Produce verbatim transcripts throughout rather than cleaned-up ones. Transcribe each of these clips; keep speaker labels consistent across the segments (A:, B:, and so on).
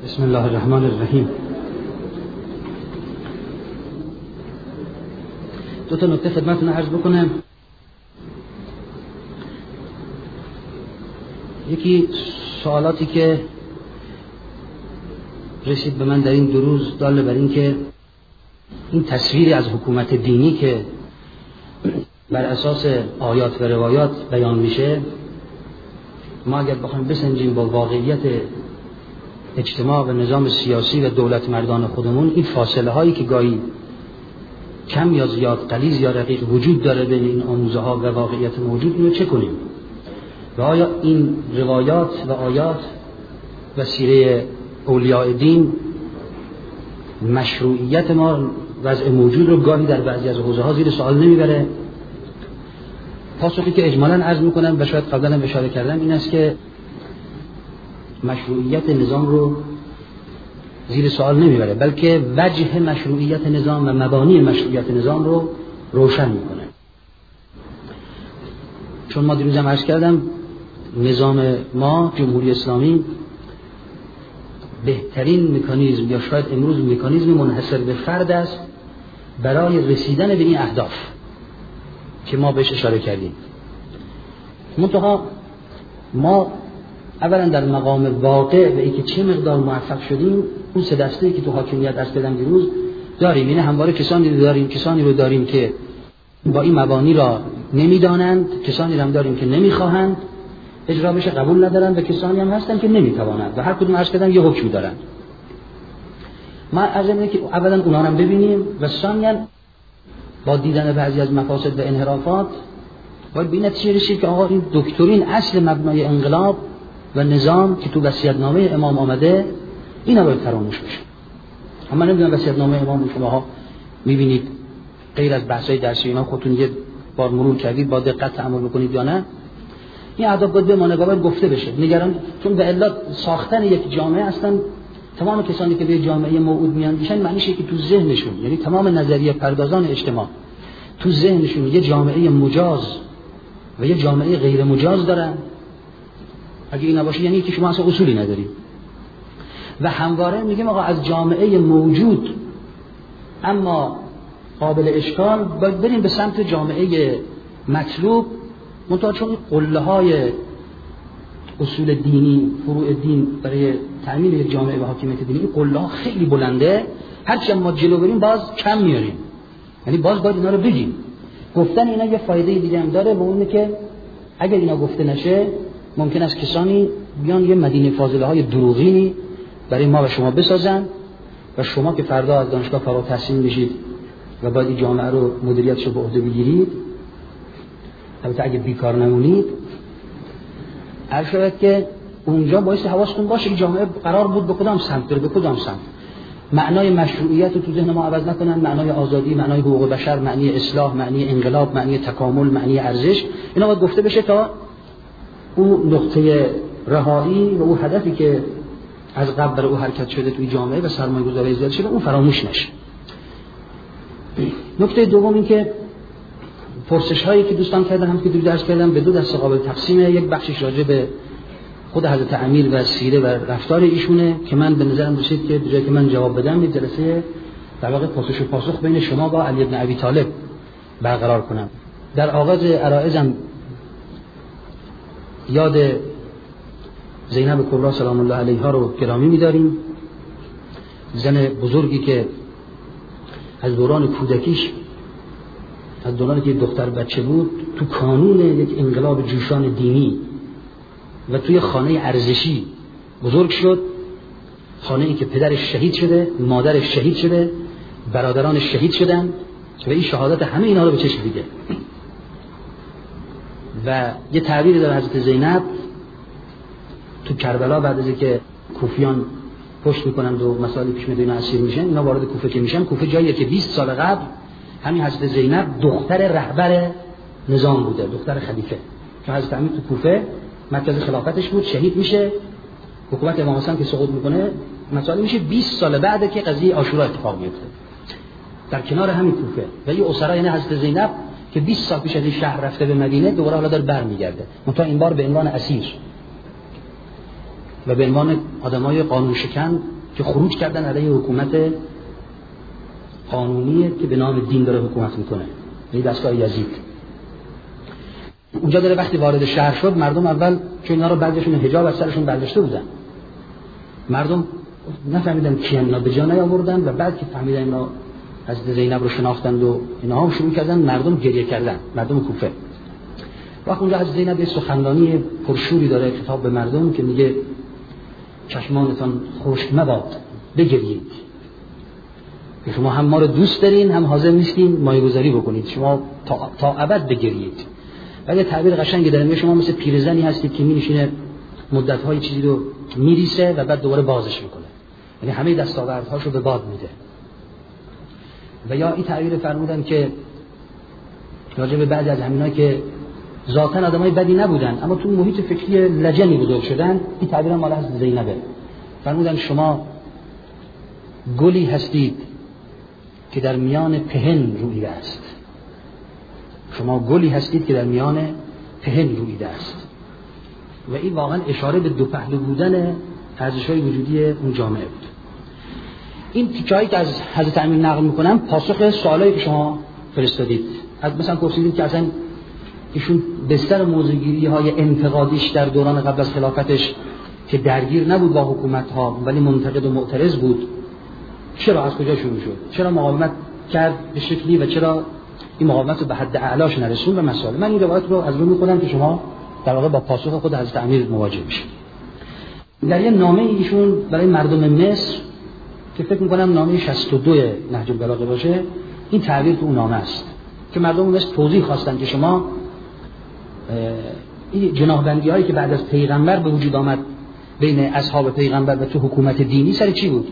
A: بسم الله الرحمن الرحیم. دو تا نکته خدمتتون عرض بکنم. یکی سوالاتی که رسید به من در این دو روز داله بر این که این تصویری از حکومت دینی که بر اساس آیات و روایات بیان میشه، ما اگر بخوایم بسنجیم با واقعیت اجتماع و نظام سیاسی و دولت مردان خودمون، این فاصله هایی که گاهی کم یا زیاد، غلیظ یا رقیق وجود داره بین این آموزه ها و واقعیت موجود، اینو چه کنیم؟ و آیا این روایات و آیات و سیره اولیاء دین مشروعیت ما وضع موجود رو گاهی در بعضی از حوزه ها زیر سوال نمیبره؟ پاسخی که اجمالاً عرض میکنم و شاید قبلا هم اشاره کردم این است که مشروعیت نظام رو زیر سوال نمیبره، بلکه وجه مشروعیت نظام و مبانی مشروعیت نظام رو روشن میکنه. چون ما دیروز هم عرض کردم نظام ما جمهوری اسلامی بهترین مکانیزم یا شاید امروز مکانیزم منحصر به فرد است برای رسیدن به این اهداف که ما بهش اشاره کردیم. منتها ما اولا در مقام واقع و اینکه چه مقدار موفق شدیم، اون سه دسته‌ای که تو حاکمیت عرض کردم دیروز داریم. یعنی همواره کسانی رو داریم کسانی رو داریم که با این مبانی را نمیدانند، کسانی هم داریم که نمیخواهند اجرا بشه، قبول ندارند، و کسانی هم هستن که نمیتوانند و هر کدوم عرض کردم یه حکمی دارند. ما عرض اینه که اولا اونا رو ببینیم و ثانیاً با دیدن بعضی از مفاسد و انحرافات باید به این نتیجه رسید که آقا این دکترین اصل مبنای انقلاب و نظام که تو وصیت‌نامه امام آمده اینا باید فراموش بشه. اما نمیدونم وصیت‌نامه امام شماها میبینید غیر از بحث‌های درسی اینا خودتون یه بار مرور کردید، با دقت تأمل بکنید یا نه، این اهداف باید بمونه، باید گفته بشه. نگران چون به علت ساختن یک جامعه اصلا تمام کسانی که به جامعه موعود میاندیشن معنیش که تو ذهنشون، یعنی تمام نظریه پردازان اجتماع تو ذهنشون یه جامعه مجاز و یه جامعه غیر مجاز دارن. اگه این نباشه یعنی که شما اصلا اصولی ندارید. و همواره میگیم آقا از جامعه موجود اما قابل اشکال باید بریم به سمت جامعه مطلوب، منتها چون قله های اصول دینی، فروع دین برای تأمین یک جامعه و حاکمیت دینی، این قله ها خیلی بلنده، هرچی ما جلو بریم باز کم میاریم. یعنی باز باید اینا رو بگیم. گفتن اینا یه فایده دیگه هم داره، و اونه که اگر اینا گفته نشه ممکن است کسانی بیان یه مدینه فاضله های دروغینی برای ما و شما بسازن و شما که فردا از دانشگاه فارغ التحصیل میشید و باید این جامعه رو مدیریتش رو به عهده بگیرید، البته اگه بیکار نمونید، هر شاید که اونجا باعث حواستون باشه این جامعه قرار بود به کدام سمت بره، به کدام سمت. معنای مشروعیت رو تو ذهن ما عوض نکنن، معنای آزادی، معنای حقوق بشر، معنی اصلاح، معنی انقلاب، معنی تکامل، معنی ارزش، اینا باید گفته بشه تا اون نقطه رهایی و اون هدفی که از قبل برای او حرکت شده توی جامعه و سرمایه‌گذاری زیاد شده اون فراموش نشه. نکته دوم این که پرسش هایی که دوستان کردن، هم که دو درس کردم، به دو دسته قابل تقسیمه. یک بخشش راجع به خود حضرت امیر و سیره و رفتار ایشونه که من به نظرم رسید که بجای که من جواب بدم این جلسه در واقع پرسش و پاسخ بین شما با علی بن ابی طالب برقرار کنم. در آغاز عرائضم یاد زینب کبری سلام الله علیها رو گرامی می‌داریم، زن بزرگی که از دوران کودکیش، از دورانی که دختر بچه بود، تو کانون یک انقلاب جوشان دینی و توی خانه ارزشی بزرگ شد، خانه ای که پدرش شهید شده، مادرش شهید شده، برادرانش شهید شدن و این شهادت همه اینا رو به چشم دیده. و یه تعبیر داره حضرت زینب تو کربلا بعد از اینکه کوفیان پشت میکنند و مسائل پیش میاد اینا اسیر میشن، اینا وارد کوفه که میشن، کوفه جاییه که بیست سال قبل همین حضرت زینب دختر رهبر نظام بوده، دختر خلیفه، که حضرت امیر تو کوفه مرکز خلافتش بود، شهید میشه، حکومت امام حسین که سقوط میکنه، مسائل میشه بیست سال بعد که قضیه عاشورا اتفاق میفته در کنار همین کوفه. و این اسرا یعنی حضرت زینب که بیست سال پیش از این شهر رفته به مدینه، دوباره حالا داره برمیگرده، منتها این بار به عنوان اسیر و به عنوان آدمای قانون شکن که خروج کردن علیه حکومت قانونی که به نام دین داره حکومت میکنه، یعنی دستگاه یزید. اونجا داره وقتی وارد شهر شد، مردم اول چون اینا رو بعضیشون حجاب از سرشون برداشته بودن، مردم نفهمیدن کی اینا به جا نیاوردن و بعد که فهمیدن اینا از زینب رو شناختند و اینا هم شروع کردن مردم گریه کردن، مردم کوفه. وقت اونجا از زینب یه سخنرانی پرشوری داره خطاب به مردم که میگه چشمانتان خشک مباد، بگریید، شما هم ما رو دوست دارین هم حاضر نیستین مایه‌گذاری بکنید، شما تا, تا ابد بگریید. و یه تعبیر قشنگی داره، میگه شما مثل پیرزنی هستید که می‌نشینه مدت‌های چیزی رو میریسه و بعد دوباره بازش میکنه، یعنی همه دستاوردهاشو به باد میده. و یا این تعبیر فرمودن که راجع به بعضی از همینایی که ذاتاً آدمای بدی نبودن اما تو محیط فکری لجنی بزرگ شدن، این تعبیر مال از زینبه، فرمودن شما گلی هستید که در میان پهن رویده است، شما گلی هستید که در میان پهن رویده است. و این واقعا اشاره به دو پهلو بودن ارزش‌های وجودی اون جامعه بود. این تیکه‌ای که از حضرت امیر نقل میکنم پاسخ سوالایی که شما فرستادید. از مثلا پرسیدید که اصلا ایشون بستر موضوع‌گیری‌های انتقادیش در دوران قبل از خلافتش که درگیر نبود با حکومت‌ها ولی منتقد و معترض بود، چرا از کجا شروع شد؟ چرا مقاومت کرد به شکلی و چرا این مقاومت رو به حد اعلاش نرسوند و مسائل. من این روایت رو از روی می‌خونم که شما در واقع با پاسخ خود حضرت امیر مواجه بشید. در یه نامه ایشون برای مردم مصر که فکر می‌کنم نامه شصت و دو نهج البلاغه باشه، این تعبیر تو اون نامه است که مردم مصر توضیح خواستن که شما این جناح‌بندی‌هایی که بعد از پیغمبر به وجود آمد بین اصحاب پیغمبر و تو حکومت دینی سر چی بود؟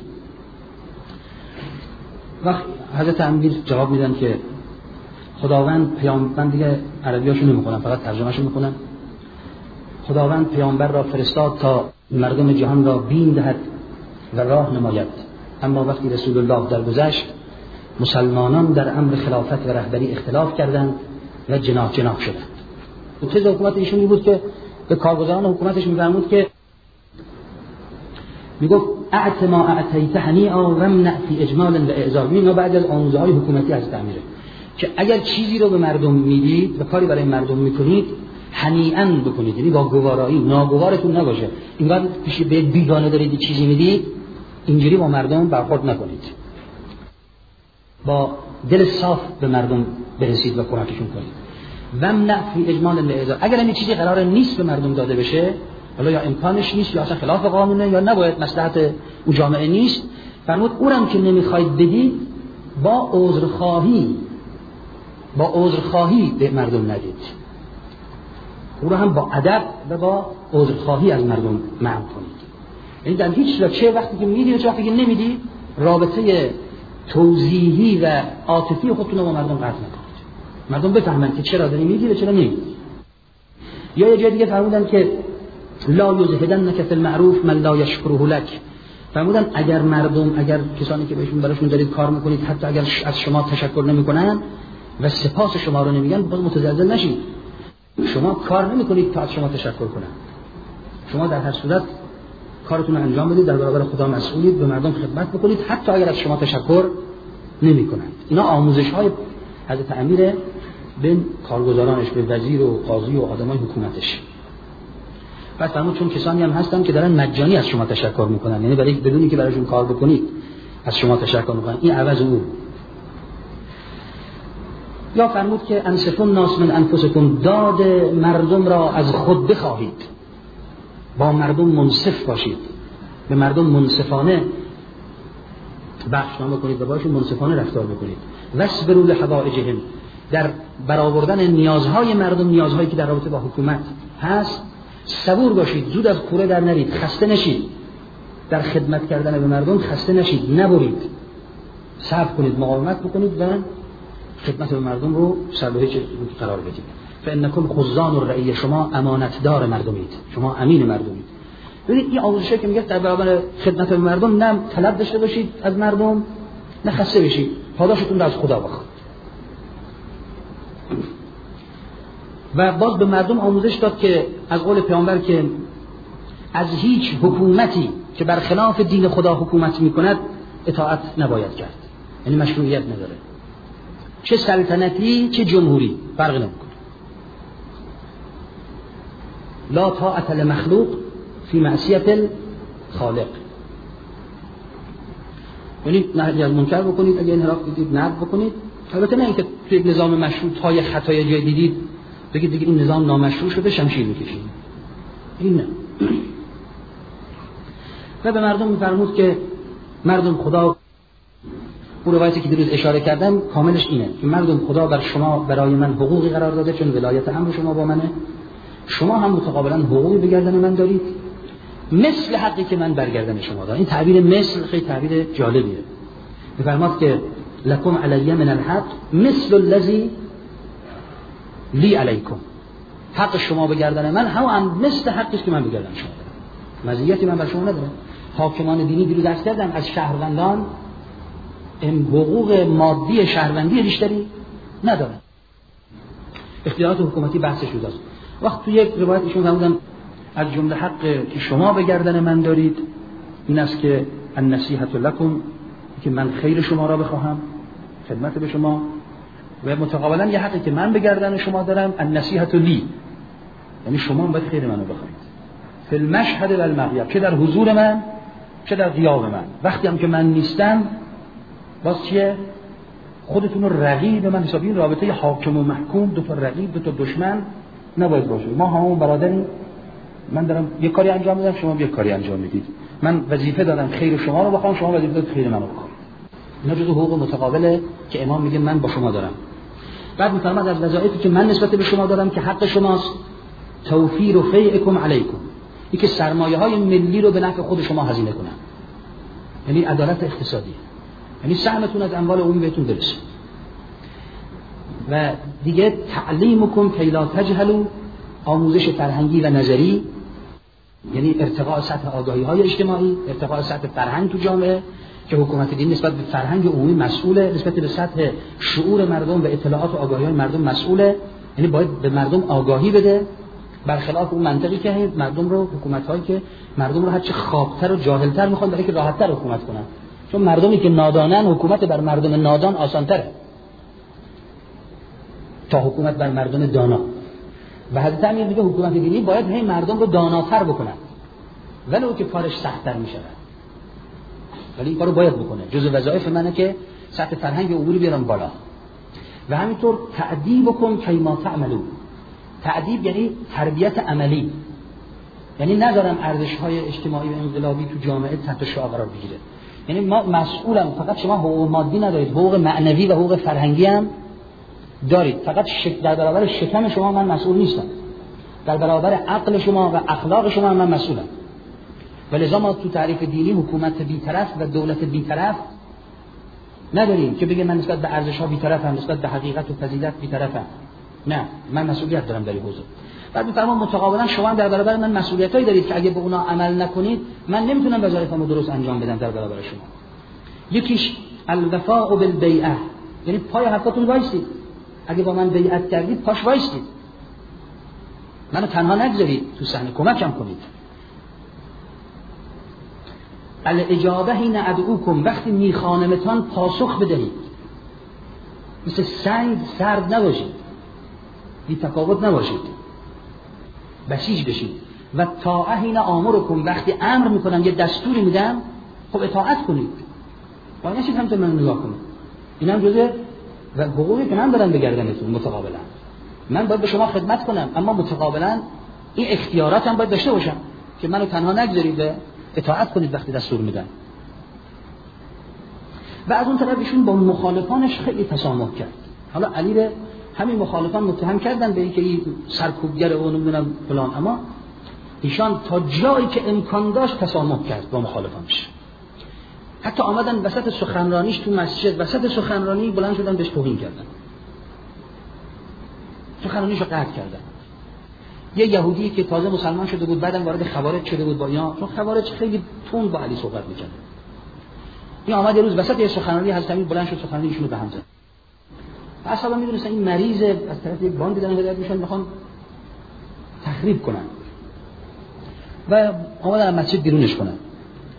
A: وقت حضرت امیر جواب میدن که خداوند پیامبر، دیگه عربیاشو نمیخونم فقط ترجمهشو میخونم، خداوند پیامبر را فرستاد تا مردم جهان را بین دهد و راه نماید، اما وقتی رسول الله درگذشت مسلمانان در امر خلافت و رهبری اختلاف کردند و جناح جناح شدند. چیز حکومت ایشون بود که به کارگزاران حکومتش میفرمود که میگفت اعط ما اعطیت هنیئا و امنع فی اجمال و اعزار. اینا بعد از آموزه های حکومتی از تعمیره که اگر چیزی رو به مردم میدید و کاری برای مردم میکنید هنیئا بکنید، یعنی با گوارایی، ناگوارتون نباشه. اینقدر پیش به بیگانه دارید چیزی میدید، اینجوری با مردم برخورد نکنید، با دل صاف به مردم برسید و کمکشون کنید. و امنع فی اجمال و اعزار. اگر این چیزی قرار نیست به مردم داده بشه، حالا یا امکانش نیست یا اصلا خلاف قانونه یا نباید مصلحت اون جامعه نیست، فرمود اونم که نمیخواید بدید با عذرخواهی با عذرخواهی به مردم ندید، اون رو هم با ادب و با عذرخواهی از مردم منع کنید. یعنی در هیچ وجه چه وقتی که میدید و چه وقتی که نمیدید رابطه توضیحی و عاطفی خودتون رو با مردم قطع نکنید، مردم بفهمن که چرا داری میدید و چرا نمیدید. یا یه جای دیگه فرمودن که لا یزهدنک فی المعروف من لا یشکره لک. فرمودن اگر مردم، اگر کسانی که بهشون براشون دارید کار میکنید حتی اگر از شما تشکر نمیکنن و سپاس شما رو نمیگن، باز متزلزل نشید. شما کار نمیکنید تا از شما تشکر کنن، شما در هر صورت کارتون رو انجام بدید، در برابر خدا مسئولید، به مردم خدمت بکنید حتی اگر از شما تشکر نمیکنن. اینا آموزش های حضرت امیر به کارگزارانش، به وزیر و قاضی و آدمای حکومتش. بعد فرمود چون کسانی هم هستن که دارن مجانی از شما تشکر میکنن، یعنی برای بدونی که براشون کار بکنید از شما تشکر میکنن، این عوض او. یا فرمود که انصفوا الناس من انفسکم، داد مردم را از خود بخواهید، با مردم منصف باشید، به مردم منصفانه بخشنامه کنید و باشون منصفانه رفتار بکنید. واصبروا لحوائجهم، در برآوردن نیازهای مردم، نیازهایی که در رابطه با حکومت هست صبور باشید، زود از کوره در نرید، خسته نشید، در خدمت کردن به مردم خسته نشید، نبرید، صبر کنید، مقاومت بکنید و خدمت به مردم رو سر به هیچ قرار بدید. فانکم خزان الرعیه، شما امانتدار مردمید، شما امین مردمید. ببینید این آموزشی که میگه در برابر خدمت به مردم نه طلب داشته باشید از مردم، نه خسته بشید، پاداشتون رو از خدا بخواید. و باز به مردم آموزش داد که از قول پیامبر که از هیچ حکومتی که برخلاف دین خدا حکومت میکند اطاعت نباید کرد، یعنی مشروعیت نداره، چه سلطنتی چه جمهوری فرق نمیکنه. لا طاعت لمخلوق فی معصیت الخالق، یعنی نهی از منکر بکنید، اگه انحراف دیدید نقد بکنید. البته نه اینکه توی نظام مشروع های خطای جای دیدید بگید دیگه این نظام نامشروع شده شمشیر میکشید، این نه. و به مردم میفرمود که مردم خدا، اون روایتی که دیروز اشاره کردم کاملش اینه که مردم خدا بر شما برای من حقوقی قرار داده، چون ولایت امر شما با منه، شما هم متقابلا حقوقی به گردن من دارید مثل حقی که من بر گردن شما دارم. این تعبیر مثل خیلی تعبیر جالبیه. میفرماد که لکم علی من الحق مثل الذی لی علیکم، حق شما به گردن من هم مثل حقی که من به گردن شما دارم، مزیتی من بر شما ندارم. حاکمان دینی دیروز درس کردم از شهروندان این حقوق مادی شهروندی بیشتری ندارن. اختیارات حکومتی بحث شده است. وقت تو یک روایت ایشون فرمودن از جمله حق که شما به گردن من دارید این است که النصیحة لکم، که من خیر شما را بخواهم، خدمت به شما، و متقابلا یه حقی که من به گردن شما دارم النصیحة لی، یعنی شما باید خیر منو بخواید فی المشهد و المغیب، چه در حضور من چه در غیاب من. وقتی هم که من نیستم باز چیه؟ خودتون رو رقیب من حسابی. رابطه حاکم و محکوم، دو تا رقیب دو تا دشمن نباید باشه. ما همون برادریم، من دارم یک کاری انجام میدم شما یک کاری انجام میدید، من وظیفه دارم خیر شما رو بخوام، شما وظیفه دارید خیر منو بخواید. اینا جزء حقوق متقابله که امام میگه من با شما دارم. بعد میفرماد از وظایفی که من نسبت به شما دارم که حق شماست توفیر فیعکم علیکم، این که سرمایه های ملی رو به نفع خود شما هزینه کنن، یعنی عدالت اقتصادی، یعنی سهمتون از اموال عمومی بهتون برسه. و دیگه تعلیمکم کی لا تجهلوا، آموزش فرهنگی و نظری، یعنی ارتقاء سطح آگاهی های اجتماعی، ارتقاء سطح فرهنگ تو جامعه، که حکومت دین نسبت به فرهنگ عمومی مسئوله، نسبت به سطح شعور مردم و اطلاعات و آگاهی های مردم مسئوله، یعنی باید به مردم آگاهی بده، برخلاف اون منطقی که مردم رو، حکومت هایی که مردم رو هرچه خوابتر و جاهلتر میخوان برای که راحتتر حکومت کنن، چون مردمی که نادانن حکومت بر مردم نادان آسان‌تره تا حکومت بر مردم دانا. و حضرت امیر میگه حکومت دینی باید هی مردم رو داناتر بکنن، ولو که کارش سخت‌تر میشه، ولی این کارو باید بکنه. جزء وظایف منه که سطح فرهنگ عمومی بیارم بالا. و همینطور تعدیبکم کی ما تعملون، تعدیب یعنی تربیت عملی، یعنی ندارم ارزش‌های اجتماعی و انقلابی تو جامعه تحت شعار قرار بگیره. یعنی ما مسئولم، فقط شما حقوق مادی ندارید، حقوق معنوی و حقوق فرهنگی هم دارید. فقط شک... در برابر شکم شما من مسئول نیستم، در برابر عقل شما و اخلاق شما من مسئولم. ولذا ما تو تعریف دینی حکومت بی‌طرف و دولت بی‌طرف نداریم که بگه من نسبت به ارزش‌ها بی‌طرفم، نسبت به حقیقت و فضیلت بی‌طرفم. نه، من مسئولیت دارم در این حوزه. بعد می‌فرمان متقابلا شما در برابر من مسئولیتایی دارید که اگه به اونا عمل نکنید من نمیتونم وظایفمو درست انجام بدم در برابر شما. یکیش الوفاء بالبیعه، یعنی پای حرفاتون وایسید، اگه با من بیعت کردید پاش وایسید، منو تنها نگذارید، تو صحنه کمکم کنید. الاجابه حین ادعوکم، وقتی میخوانمتان پاسخ بدهید، مثل سنگ سرد نباشید، بی تفاوت نباشید، بسیج بشید. و طاعه حین آمرکم، وقتی امر میکنم یه دستوری میدم خب اطاعت کنید، با نشید هم تو من نگاه کنید. این هم جزء و حقوقی که من دارم به گردنتون. متقابلا من باید به شما خدمت کنم، اما متقابلا این اختیارات هم باید داشته باشم که منو تنها نگذارید و اطاعت کنید وقتی دستور میدن. و از اون طرف ایشون با مخالفانش خیلی تسامح کرد. حالا علی رو همین مخالفان متهم کردن به اینکه این سرکوبگره و نمیدونم فلان، اما ایشان تا جایی که امکان داشت تسامح کرد با مخالفانش. حتی آمدن وسط سخنرانیش تو مسجد، وسط سخنرانی بلند شدن بهش توهین کردن، سخنرانیش رو قطع کردن. یه یهودی که تازه مسلمان شده بود بعدم وارد خوارج شده بود با اینا، چون خوارج خیلی تند با علی صحبت می‌کرد، این آمد یه روز وسط یه سخنرانی حضرت امیر بلند شد سخنرانیشون رو به هم زد. اصلا می‌دونستن این مریضه، از طرف یک باندی دارن هدایت میشن می‌خوان تخریب کنن و آمدن از مسجد بیرونش کنن.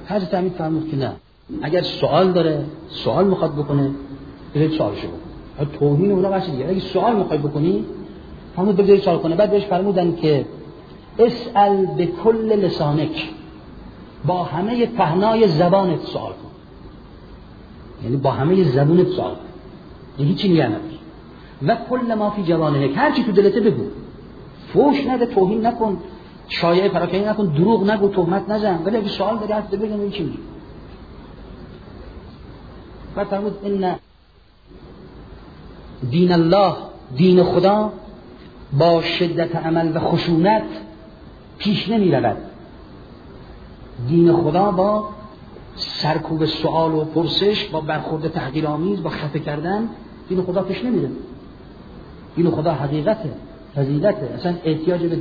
A: حضرت امیر فرمود که نه، اگر سوال داره، سوال میخواد بکنه، بذارید سوالشو بکنه. توهین اونا بحث دیگه. اگه سوال میخوای بکنی، همون بذارید سوال کنه. بعد بهش فرمودن که اسأل بكل لسانک، با همه پهنای زبانت سوال کن. یعنی با همه زبونت سوال کن. یعنی هیچی نگه ندار. و کل ما فی جوانحک، هر چی تو دلته بگو. فوش نده، توهین نکن، شایعه پراکنی نکن، دروغ نگو، تهمت نزن. ولی اگه سوال داری حرف بگم این چی میگی؟ بعد فرمود ان دین الله، دین خدا با شدت عمل و خشونت پیش نمی رود. دین خدا با سرکوب سوال و پرسش، با برخورد تحقیرآمیز، با خفه کردن، دین خدا پیش نمیره. دین خدا حقیقته، فضیلته، اصلا احتیاج به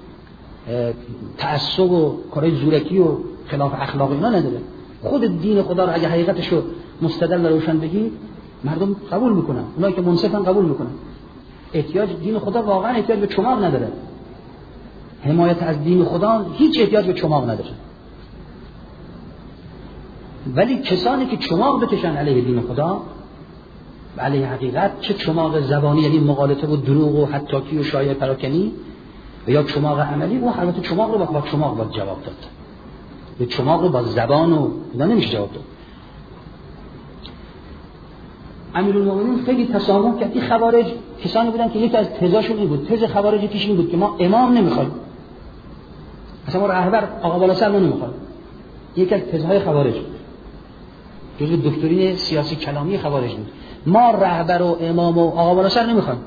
A: تعصب و کارهای زورکی و خلاف اخلاق اینا نداره. خود دین خدا رو اگه حقیقتشو مستدل روشن بگی، مردم قبول میکنن، اونایی که منصفن قبول میکنن. احتیاج دین خدا واقعا احتیاج به چماق نداره. حمایت از دین خدا هیچ احتیاج به چماق نداره. ولی کسانی که چماق بکشن علیه دین خدا و علیه حقیقت، چه چماق زبانی یعنی مغالطه و دروغ و حتاکی و شایعه پراکنی، و یا چماق عملی، و البته چماق رو با, با چماق باید جواب داد. به چماق رو با زبان و اینا نمیشه جواب داد. امیرالمومنین خیلی تسامح کرد. این خوارج کسانی بودن که یکی از تزاشون این بود، تز خوارج پیش این بود که ما امام نمیخوایم، اصلا ما رهبر آقا بالا سر نمیخوایم. یکی از تزهای خوارج بود، جزء دکترین سیاسی کلامی خوارج بود. ما رهبر و امام و آقا بالا سر نمیخوایم.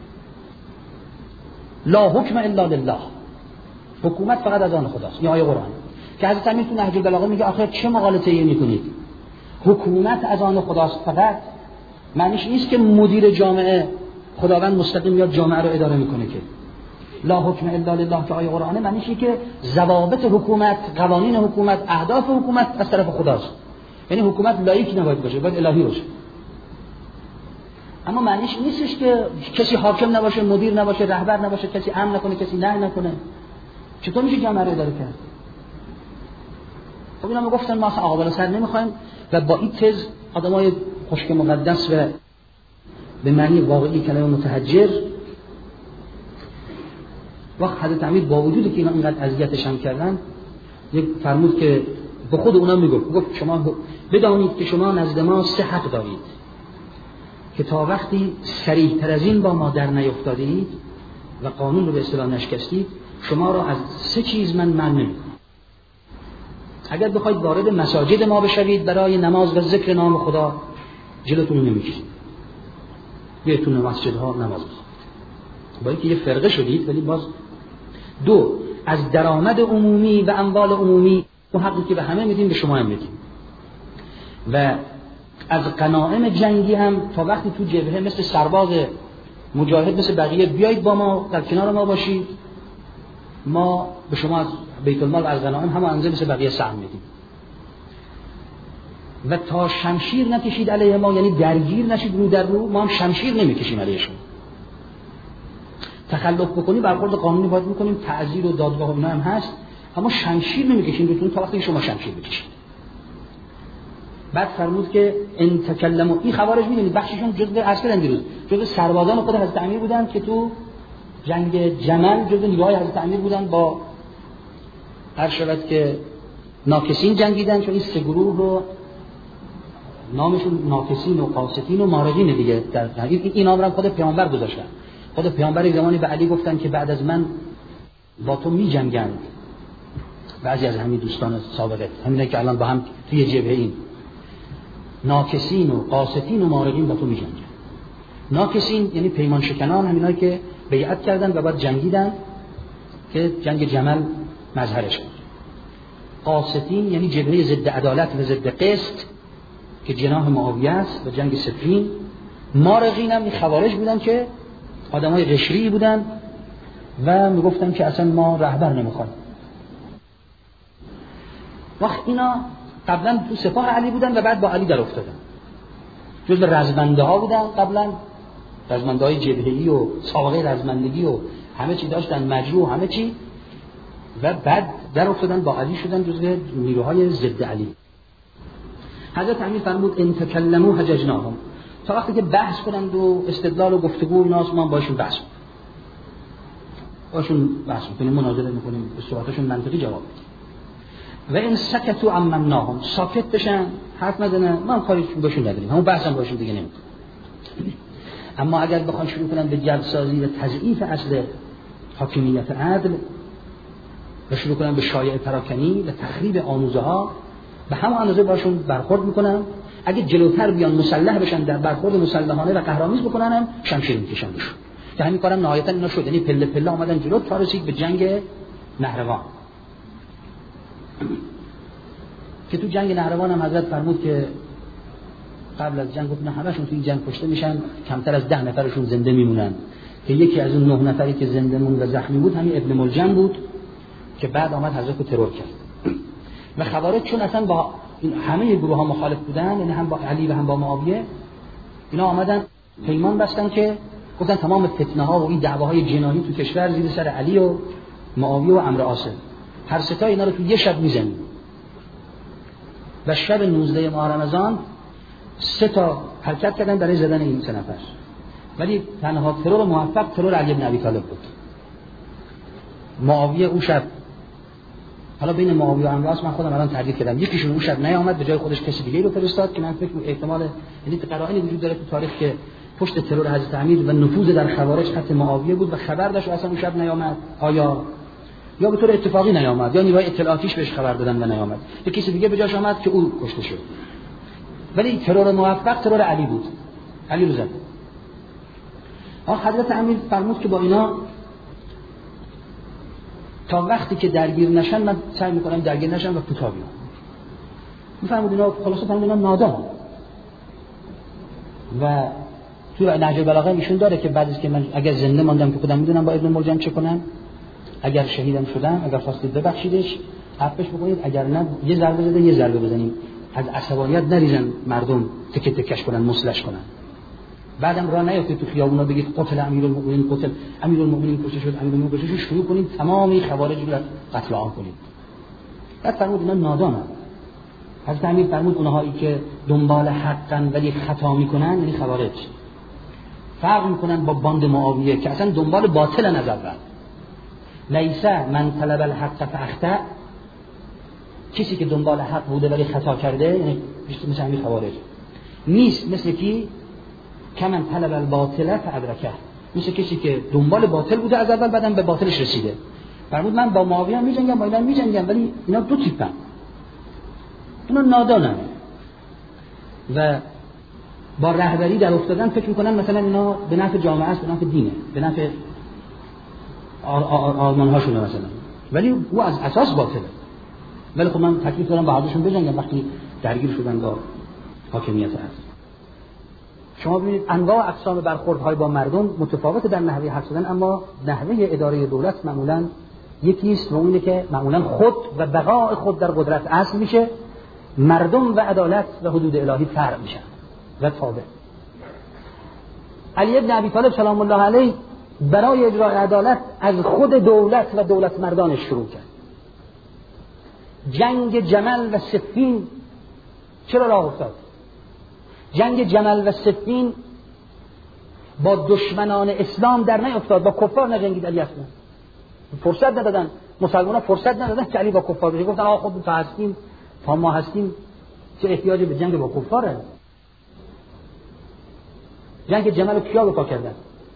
A: لا حکم الا لله، حکومت فقط از آن خداست. این آیه قرآن که حضرت امیر تو نهج البلاغه میگه آخه چه مغالطه‌ای میکنید؟ حکومت از آن خداست فقط. معنیش نیست که مدیر جامعه خداوند مستقیم میاد جامعه رو اداره میکنه که لا حکم الا لله که آیه قرآنه. معنیش اینه که ضوابط حکومت، قوانین حکومت، اهداف حکومت از طرف خداست. یعنی حکومت لایق نباید باشه، باید الهی باشه. اما معنیش نیستش که کسی حاکم نباشه، مدیر نباشه، رهبر نباشه، کسی امر نکنه، کسی نهی نکنه. چطور میشه جامعه رو اداره کرد؟ خب اینا میگفتن ما اصلا آقا بالا سر نمیخوایم و با این تز آدمای خشک مقدس و به معنی واقعی کلمه متحجر. وقت حضرت امیر با وجودی که اینا اینقدر اذیتش هم کردن، یک فرمود که به خود اونا میگفت، گفت شما بدانید که شما نزد ما سه حق دارید که تا وقتی صریح تر از این با ما در نیفتادید و قانون رو به اصطلاح نشکستید، شما را از سه چیز من منع نمی‌کنم. اگر بخواید وارد مساجد ما بشوید برای نماز و ذکر نام خدا، جلوتون رو نمی‌کشیم. بیایید مسجدها نماز بخونید. با اینکه یه فرقه شدید ولی باز. دو، از درآمد عمومی و اموال عمومی، اون حقی که به همه میدیم به شما هم میدیم. و از غنایم جنگی هم تا وقتی تو جبهه مثل سرباز مجاهد مثل بقیه بیایید با ما در کنار ما باشید، ما به شما از بیت المال از غنایم هم انزه مثل بقیه سهم میدیم. و تا شمشیر نکشید علیه ما، یعنی درگیر نشید رو در رو، ما هم شمشیر نمیکشیم علیه شما. تخلف بکنی برخورد قانونی باید میکنیم، تعزیر و دادگاه و اینا هم هست، اما شمشیر نمیکشیم روتون تا وقتی شما شمشیر بکشید. بعد فرمود که ان تکلموا، این خوارج میدونید بخششون جزء عسکر اندیروز، جزء سربازان خود حضرت امیر بودن که تو جنگ جمل جزء نیروهای حضرت امیر بودن، با هر شود که ناکسین جنگیدن، چون این سه گروه رو نامشون ناکسین و قاستین و مارقین دیگه در این این نام رو خود پیامبر گذاشتن. خود پیامبر زمانی به علی گفتن که بعد از من با تو می جنگند بعضی از همین دوستان سابقه، همینه که الان با هم توی جبهه این ناکسین و قاستین و مارقین با تو می جنگند. ناکسین یعنی پیمان شکنان، همینایی که بیعت کردن و بعد جنگیدن که جنگ جمل مظهرش بود. قاستین یعنی جبهه ضد عدالت و ضد قسط که جناح معاویه است و جنگ صفین. مارقین هم خوارج بودن که آدمای قشری بودن و میگفتن که اصلا ما رهبر نمیخوایم. وقت اینا قبلا تو سپاه علی بودن و بعد با علی در افتادن، جزو رزمنده ها بودن، قبلا رزمنده های جبهه‌ای و سابقه رزمندگی و همه چی داشتن، مجروح همه چی، و بعد در افتادن با علی شدن جزء نیروهای ضد علی. حضرت امیر فرمود ان تکلموا حججناهم، تا وقتی که بحث کنند و استدلال و گفتگو ایناست ما باشون بحث کنیم، باشون بحث کنیم، مناظره میکنیم، به صحبتاشون منطقی جواب بدیم. و این سکتوا عممناهم، ساکت بشن، حرف نزنن، ما کاری بهشون نداریم، همون بحثم باشون دیگه نمیکنیم. اما اگر بخوان شروع کنن به جلسازی و تضعیف اصل حاکمیت عدل و شروع کنن به شایعه پراکنی و تخریب آموزه ها، به همون اندازه باشون برخورد میکنن. اگه جلوتر بیان مسلح بشن، در برخورد مسلحانه و قهرآمیز بکنن، هم شمشیر میکشن بهشون. که همین کارم نهایتا اینا شد، یعنی پله پله اومدن جلو تا رسید به جنگ نهروان. که تو جنگ نهروان هم حضرت فرمود که قبل از جنگ گفت نه همشون تو این جنگ کشته میشن، کمتر از ده نفرشون زنده میمونن. که یکی از اون نه نفری که زنده موند و زخمی بود همین ابن ملجم بود که بعد آمد حضرت رو ترور کرد. و خوارج چون اصلا با همه گروه ها مخالف بودن، یعنی هم با علی و هم با معاویه، اینا آمدن پیمان بستن که گفتن تمام فتنه ها و این دعواهای جنایی تو کشور زیر سر علی و معاویه و عمرو عاصم، هر سه تا اینا رو تو یه شب میزنیم. و شب نوزده ماه رمضان سه تا حرکت کردن برای زدن این سه نفر، ولی تنها ترور موفق ترور علی بن ابی طالب بود. معاویه اون شب، حالا بین معاویه و عمرو عاصم من خودم الان تحقیق کردم، یکیشون اون شب نیامد، به جای خودش کسی دیگه رو فرستاد که من فکر می‌کنم احتمال، یعنی قرائنی وجود داره تو تاریخ که پشت ترور حضرت امیر و نفوذ در خوارج خط معاویه بود و خبر داشت اصلا اون شب نیامد، آیا یا به طور اتفاقی نیامد یا نیروی اطلاعاتیش بهش خبر دادن و نیامد، یا کسی دیگه به جاش آمد که او کشته شد. ولی ترور موفق ترور علی بود، علی رو زد. آخه حضرت امیر فرمود که با اینا تا وقتی که درگیر نشن من سعی میکنم درگیر نشن و کوتاه بیام. میفرمود اینا خلاصه فرمود اینا نادان. و تو نهج البلاغه ایشون داره که بعد از که من اگر زنده ماندم که خودم میدونم با ابن ملجم چه کنم، اگر شهیدم شدم، اگر خواستید ببخشیدش عفوش بکنید، اگر نه یه ضربه بزنید، یه ضربه بزنید، از عصبانیت نریزن مردم تکه تکش کنن، مسلش کنن. بعدم راه نیافتید تو خیابونا بگید قتل امیرالمومنین، قتل امیرالمومنین کشته شد، امیرالمومنین کشته شد، شروع کنید تمامی خوارج رو قتل عام کنید. بعد فرمود اینا نادانن. حضرت امیر فرمود اونهایی که دنبال حقن ولی خطا میکنن یعنی خوارج. فرق میکنن با باند معاویه که اصلا دنبال باطلن از اول. لیس من طلب الحق فاخطا، کسی که دنبال حق بوده ولی خطا کرده یعنی مثل همین خوارج نیست، مثل کی که من طلب الباطل فادرکه، مثل کسی که دنبال باطل بوده از اول بعدم به باطلش رسیده. فرمود من با معاویه هم میجنگم، با اینا میجنگم، ولی اینا دو تیپن، اینا نادانن و با رهبری در افتادن فکر میکنن مثلا اینا به نفع جامعه است، به نفع دینه، به نفع آرمان هاشونه مثلا، ولی او از اساس باطله. ولی خب من تکلیف دارم با حضرتشون بجنگم وقتی درگیر شدن با حاکمیت هست. شما ببینید انواع اقسام برخوردهای با مردم متفاوت در نحوه حرف زدن، اما نحوه اداره دولت معمولا یکیست و اونه که معمولا خود و بقای خود در قدرت اصل میشه، مردم و عدالت و حدود الهی فرع میشن و تابع. علی بن ابی طالب سلام الله علیه برای اجرای عدالت از خود دولت و دولت مردانش شروع کرد. جنگ جمل و صفین چرا راه افتاد؟ جنگ جمل و صفین با دشمنان اسلام در نیفتاد، با کفار نجنگید علی اصلا. فرصت ندادن، مسلمان‌ها فرصت ندادن که علی با کفار بشه. گفتن آقا خب تا هستیم، تا ما هستیم چه احتیاجی به جنگ با کفاره؟ جنگ جمل رو کیا بپا کردن؟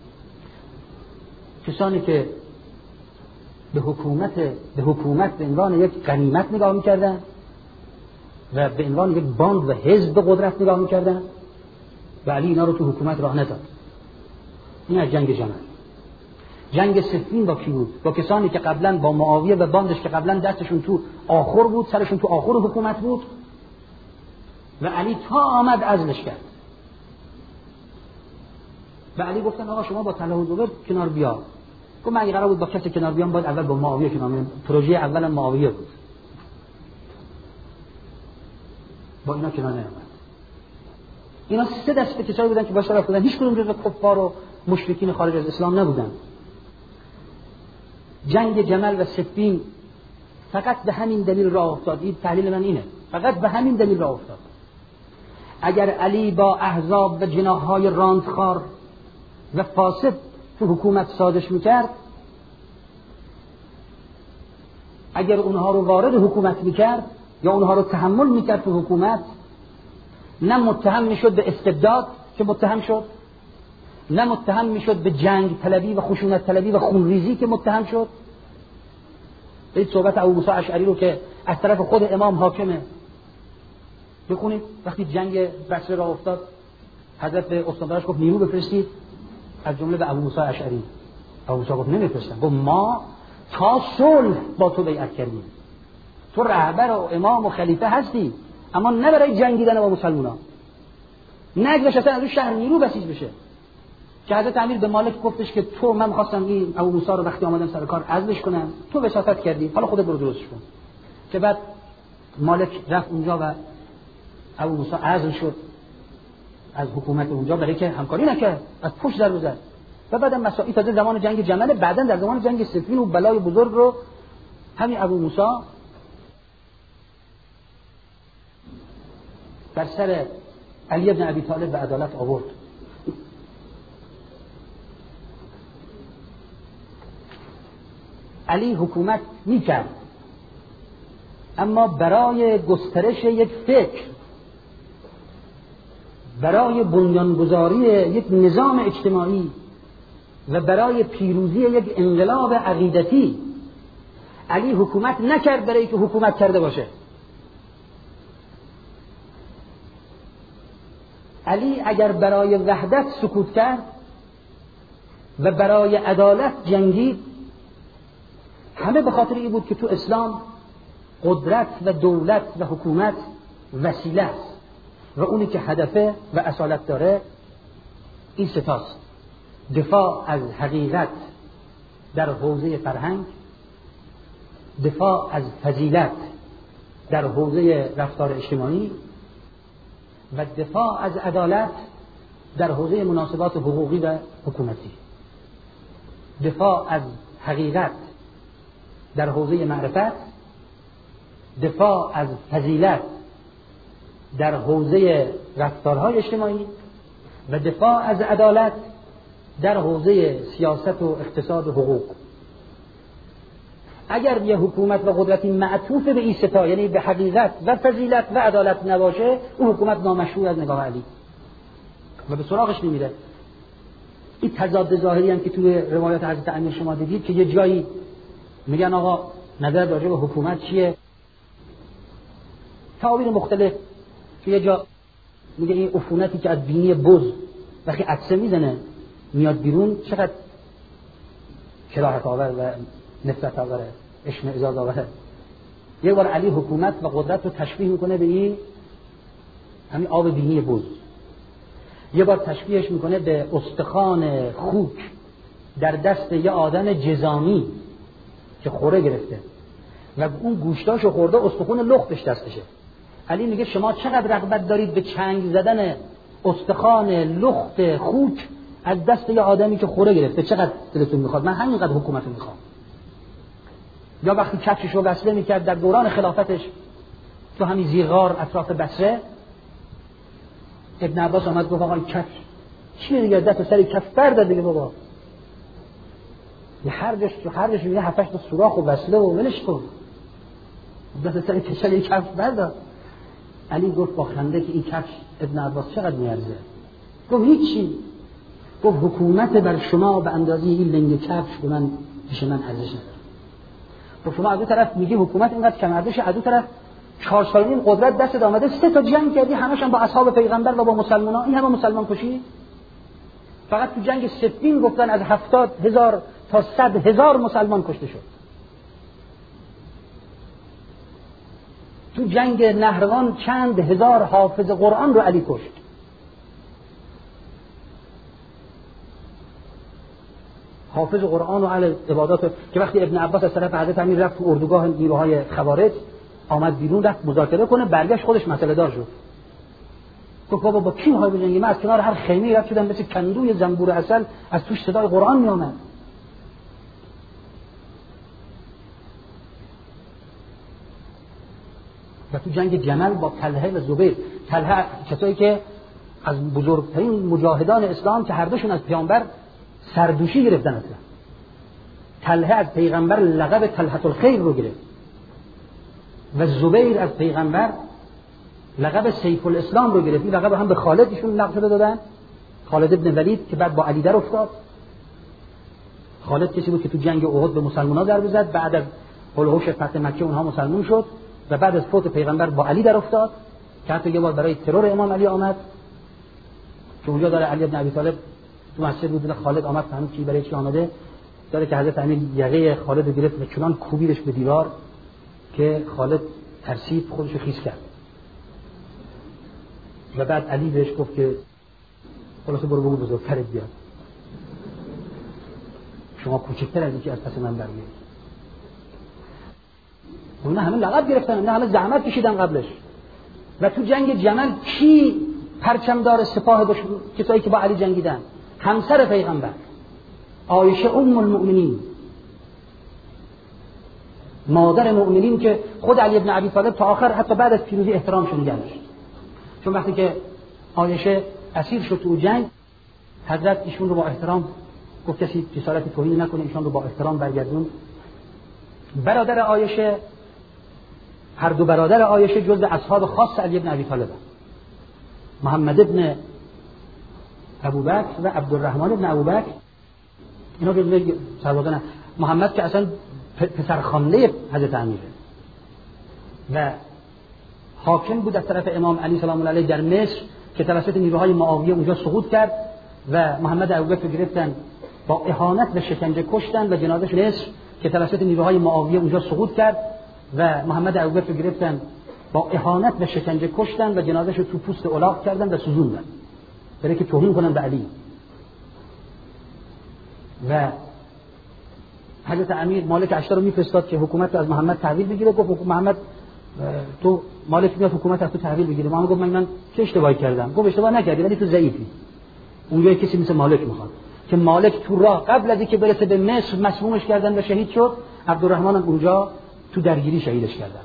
A: کسانی که به حکومت به حکومت به عنوان یک غنیمت نگاه می‌کردن و به عنوان یک باند و حزب قدرت نگاه می‌کردن و علی اینا رو تو حکومت راه نداد. این از جنگ جمل. جنگ صفین با کی بود؟ با کسانی که قبلا با معاویه و باندش که قبلا دستشون تو آخر بود، سرشون تو آخر حکومت بود و علی تا آمد عزلش کرد. و علی گفتن آقا شما با طلحه و زبیر کنار بیا. گفت من اگه قرار بود با کسی کنار بیام باید اول با معاویه کنار بیام. پروژه اولا معاویه بود. با اینا کنار نیامد. اینا سه دسته کسایی بودن که باش رفت بودن، هیچ کدوم جزو کفار و مشرکین خارج از اسلام نبودن. جنگ جمل و صفین فقط به همین دلیل راه افتاد. این تحلیل من اینه، فقط به همین دلیل راه افتاد. اگر علی با احزاب و جناح‌های راندخوار و فاسد تو حکومت سازش میکرد، اگر اونها رو وارد حکومت میکرد یا اونها رو تحمل میکرد تو حکومت، نه متهم میشد به استبداد که متهم شد، نه متهم میشد به جنگ طلبی و خشونت طلبی و خونریزی که متهم شد. این صحبت ابو موسی اشعری رو که از طرف خود امام حاکمه بخونید. وقتی جنگ بصره را افتاد، حضرت به استاندارش گفت نیرو بفرستید، از جمله به ابو موسی اشعری. ابو موسی گفت نمیفرستم. گفت ما تا صلح با تو بیعت کردیم، تو رهبر و امام و خلیفه هستی، اما نه برای جنگیدن با مسلمانان، نه اگه اصلا از شهر نیرو بسیج بشه. که حضرت امیر به مالک گفتش که تو، من خواستم این ابو موسی رو وقتی آمدم سر کار عزلش کنم، تو وساطت کردی، حالا خودت برو درستش کن. که بعد مالک رفت اونجا و ابو موسی عزل شد از حکومت اونجا، برای که همکاری نکرد، از پشت در زد. و بعدم مسائل تازه زمان جنگ جمل، بعدن در زمان جنگ صفین و بلای بزرگ رو همین ابو موسی بر سر علی بن ابی طالب به عدالت آورد. علی حکومت میکرد، اما برای گسترش یک فکر، برای بنیانگذاری یک نظام اجتماعی و برای پیروزی یک انقلاب عقیدتی، علی حکومت نکرد برای که حکومت کرده باشه. علی اگر برای وحدت سکوت کرد و برای عدالت جنگید، همه به خاطر این بود که تو اسلام قدرت و دولت و حکومت وسیله است و اونی که هدفه و اصالت داره این ستاست: دفاع از حقیقت در حوزه فرهنگ، دفاع از فضیلت در حوزه رفتار اجتماعی و دفاع از عدالت در حوزه مناسبات حقوقی و حکومتی. دفاع از حقیقت در حوزه معرفت، دفاع از فضیلت در حوزه رفتارهای اجتماعی و دفاع از عدالت در حوزه سیاست و اقتصاد و حقوق. اگر یه حکومت و قدرتی معطوف به این ستا، یعنی به حقیقت و فضیلت و عدالت نباشه، اون حکومت نامشروع از نگاه علی و به سراغش نمیره. این تضاد ظاهری هم که توی روایات حضرت امیر شما دیدید که یه جایی میگن آقا نظر راجع به حکومت چیه، تعابیر مختلف. که یه جا میگه این عفونتی که از بینی بز وقتی عطسه میزنه میاد بیرون چقدر کراهت آور و نفرت آوره، اشمئزاز آوره. یه بار علی حکومت و قدرت رو تشبیه میکنه به این همین آب بینی بز. یه بار تشبیهش میکنه به استخوان خوک در دست یه آدم جزامی که خوره گرفته و اون گوشتاشو خورده، استخوان لختش دستشه. علی میگه شما چقدر رغبت دارید به چنگ زدن استخوان لخت خوک از دست یه آدمی که خوره گرفته، چقدر دلتون میخواد؟ من همینقدر حکومت رو میخوام. یا وقتی کفشش رو وصله میکرد در دوران خلافتش تو همین زیرغار اطراف بصره، ابن عباس آمد گفت آقا کفش چیه دیگه، دست سر کف بردار دیگه بابا، یه هرجش تو هرجش یه هفتش تا سوراخ و وصله و ولش کن، دست سر کشل یه کفش بردار. علی گفت با خنده که این کفش ابن عباس چقدر میارزه؟ گفت هیچی. گفت حکومت بر شما به اندازه این لنگ کفش به من پیش من ارزش نداره. گفت شما از اون طرف میگی حکومت اینقدر کم ارزشه، از اون طرف چهار سال این قدرت دست آمده، سه تا جنگ کردی، همش هم با اصحاب پیغمبر و با مسلمانان، این همه مسلمان کشی. فقط تو جنگ صفین گفتن از هفتاد هزار تا صد هزار مسلمان کشته شد. تو جنگ نهروان چند هزار حافظ قرآن رو علی کشت. حافظ قرآن و علی عبادات که وقتی ابن عباس از طرف حضرت امیر رفت تو اردوگاه نیروهای خوارج، آمد بیرون رفت مذاکره کنه، برگشت خودش مسئله دار شد. گفت بابا با کی می‌خوای بجنگی؟ من از کنار هر خیمه رفت شدم مثل کندوی زنبور عسل، از توش صدای قرآن میومد. و تو جنگ جمل با طلحه و زبیر، طلحه کسایی که از بزرگترین مجاهدان اسلام که هر دوشون از پیامبر سردوشی گرفتن، اصلا طلحه از پیغمبر لقب طلحة الخیر رو گرفت و زبیر از پیغمبر لقب سیف الاسلام رو گرفت. این لقب هم به خالد ایشون نقل شده دادن، خالد ابن ولید که بعد با علی در افتاد. خالد کسی بود که تو جنگ احد به مسلمان‌ها ضربه زد، بعد از هولوش فتح مکه اونها مسلمان شد و بعد از فوت پیغمبر با علی در افتاد که حتی یه بار برای ترور امام علی آمد که اونجا داره علی ابن ابی طالب تو مسجد بود، خالد آمد فهمید کی برای چی آمده، داره که حضرت امیر یقه خالد رو گرفت و چنان کوبیدش به دیوار که خالد ترسید، خودش رو خیس کرد و بعد علی بهش گفت که خلاصه برو بگو بزرگترت بیاد، شما کوچکتر از اینکه از پس من برمیاد. اونا همه لقب گرفتن، اونا همه زحمت کشیدن قبلش. و تو جنگ جمل کی پرچمدار سپاه داشت؟ کسایی که با علی جنگیدن، همسر پیغمبر عایشه ام المؤمنین، مادر مؤمنین که خود علی ابن ابی طالب تا آخر حتی بعد از پیروزی احترامشون نگه داشت. چون وقتی که عایشه اسیر شد تو جنگ، حضرت ایشون رو با احترام گفت کسی جسارت توهین نکنه، ایشون رو با احترام برگردون. برادر عایشه، هر دو برادر عایشه جزء اصحاب خاص علی ابن ابی طالب، محمد ابن ابوبکر و عبدالرحمن ابن ابوبکر، اینا جزء سربازان. محمد که اصلا پسرخوانده حضرت امیره و حاکم بود از طرف امام علی سلام الله علیه در مصر که توسط نیروهای معاویه اونجا سقوط کرد و محمد ابوبکر رو گرفتن با اهانت و شکنجه کشتن و جنازه‌اش مصر که توسط نیروهای معاویه اونجا سقوط کرد و محمد ابوبکر رو گرفتن با اهانت و شکنجه کشتن و جنازه‌اش رو تو پوست الاغ کردن و سوزوندن برای که توهین کنن به علی. و حضرت امیر مالک اشتر رو میفرستاد که حکومت رو از محمد تحویل بگیره. گفت محمد تو مالک میاد حکومت از تو تحویل بگیره. محمد گفت من من چه اشتباهی کردم؟ گفت اشتباه نکردی ولی تو ضعیفی. اونجا کسی مثل مالک میخواد که مالک تو راه قبل از اینکه برسه به مصر مسمومش کردن و شهید شد. عبدالرحمن اونجا تو درگیری شهیدش کردن.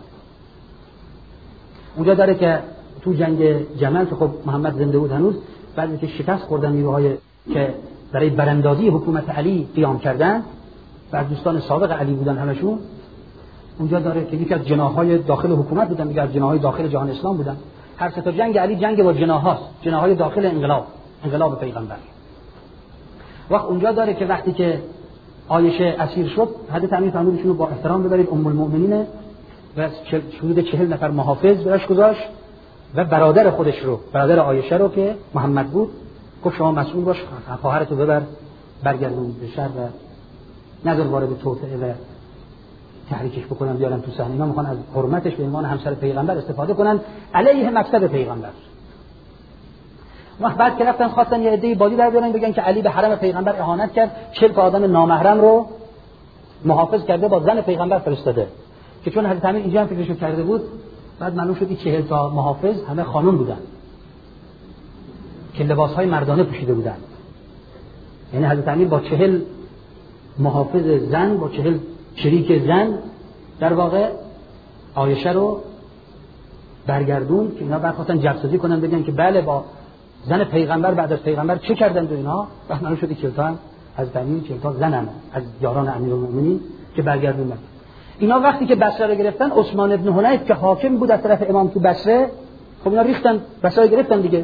A: اونجا داره که تو جنگ جمل که خب محمد زنده بود هنوز، بعد اینکه شکست خوردن نیروهای که برای براندازی حکومت علی قیام کردن و از دوستان سابق علی بودن همشون، اونجا داره که یکی از جناح‌های داخل حکومت بودن، دیگه از جناح‌های داخل جهان اسلام بودن. هر سه تا جنگ علی جنگ با جناح‌هاست، جناح‌های داخل انقلاب، انقلاب پیغمبر. وقت اونجا داره که وقتی که عایشه اسیر شد، حضرت امیر فرمود ایشونو با احترام ببرید ام المؤمنین و حدود چهل نفر محافظ براش گذاشت و برادر خودش رو، برادر عایشه رو که محمد بود، گفت شما مسئول باش، خواهرتو ببر برگردون به شهر و نظر وارد توطئه و تحریکش بکنن بیارن تو صحنه. اینا میخوان از حرمتش به عنوان همسر پیغمبر استفاده کنن علیه مقصد پیغمبر. وقت بعد که رفتن خواستن یه عده‌ای بازی در بیارن بگن که علی به حرم پیغمبر اهانت کرد، چهل تا آدم نامحرم رو محافظ کرده با زن پیغمبر فرستاده. که چون حضرت امیر اینجا هم فکرشو کرده بود، بعد معلوم شد این چهل تا محافظ همه خانم بودن که لباسهای مردانه پوشیده بودن. یعنی حضرت امیر با چهل محافظ زن، با چهل شریک زن در واقع عایشه رو برگردون که اینا بعد خواستن جبسازی کنن بگن که بله با زن پیغمبر بعد از پیغمبر چه کردن دو اینا. بعد معلوم شد چهل تا از تامین چهل تا زنن از یاران امیرالمومنین که برگردوندن. اینا وقتی که بصره رو گرفتن، عثمان ابن حنیف که حاکم بود از طرف امام تو بصره، خب اینا ریختن بصره رو گرفتن دیگه.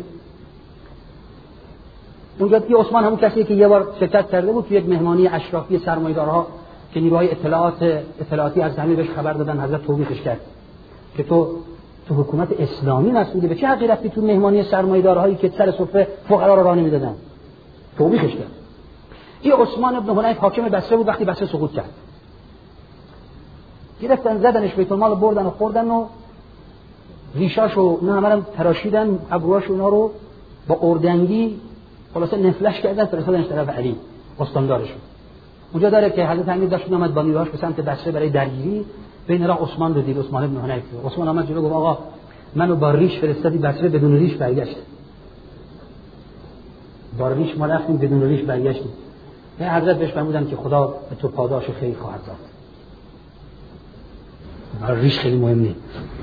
A: اونجا که عثمان همون کسیه که یه بار شرکت کرده بود تو یک مهمانی اشرافی سرمایه‌دارها که نیروهای اطلاعات اطلاعاتی از همین بهش خبر دادن، حضرت توبیخش کرد که تو تو حکومت اسلامی مسئولی، به چه حقی رفتی تو مهمانی سرمایه‌دارهایی که سر سفره فقرا رو راه نمیدادن؟ توبیخش کرد. این عثمان ابن حنیف حاکم بصره بود. وقتی بصره سقوط کرد گرفتن زدنش، بیت المال بردن و خوردن و ریشاشو نه همه تراشیدن، ابروهاشو اینا رو با اردنگی خلاصه نفلش کردن، فرستادنش طرف علی استاندارشون. اونجا داره که حضرت امیر داشت اومد با نیروهاش به سمت بصره برای درگیری، بین راه عثمان رو دید، عثمان ابن حنیف. عثمان اومد جلو گفت آقا منو با ریش فرستادی بصره، بدون ریش برگشت. با ریش ما رفتیم، بدون ریش برگشتیم. نه حضرت بهش فرمودن که خدا به تو پاداش خیر خواهد داد. ریش خیلی مهم نیست،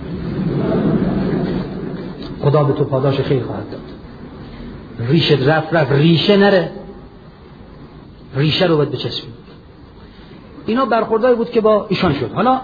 A: خدا به تو پاداش خیر خواهد داد. ریشت رفت رفت، ریشه نره، ریشه رو باید بچسبید. اینا برخورداری بود که با ایشان شد. حالا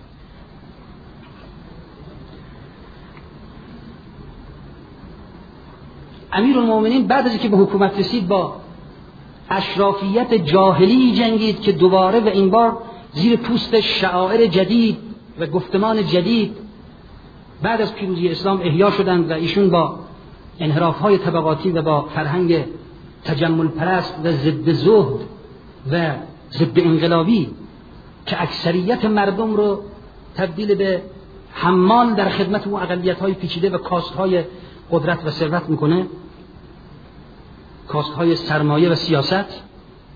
A: امیرالمومنین بعد از اینکه به حکومت رسید با اشرافیت جاهلی جنگید که دوباره و این بار زیر پوست شعائر جدید و گفتمان جدید بعد از پیروزی اسلام احیا شدند و ایشون با انحراف‌های طبقاتی و با فرهنگ تجمل پرست و ضد زهد و ضد انقلابی که اکثریت مردم رو تبدیل به حمال در خدمت اون اقلیت‌های پیچیده و کاست‌های قدرت و ثروت میکنه، کاست‌های سرمایه و سیاست،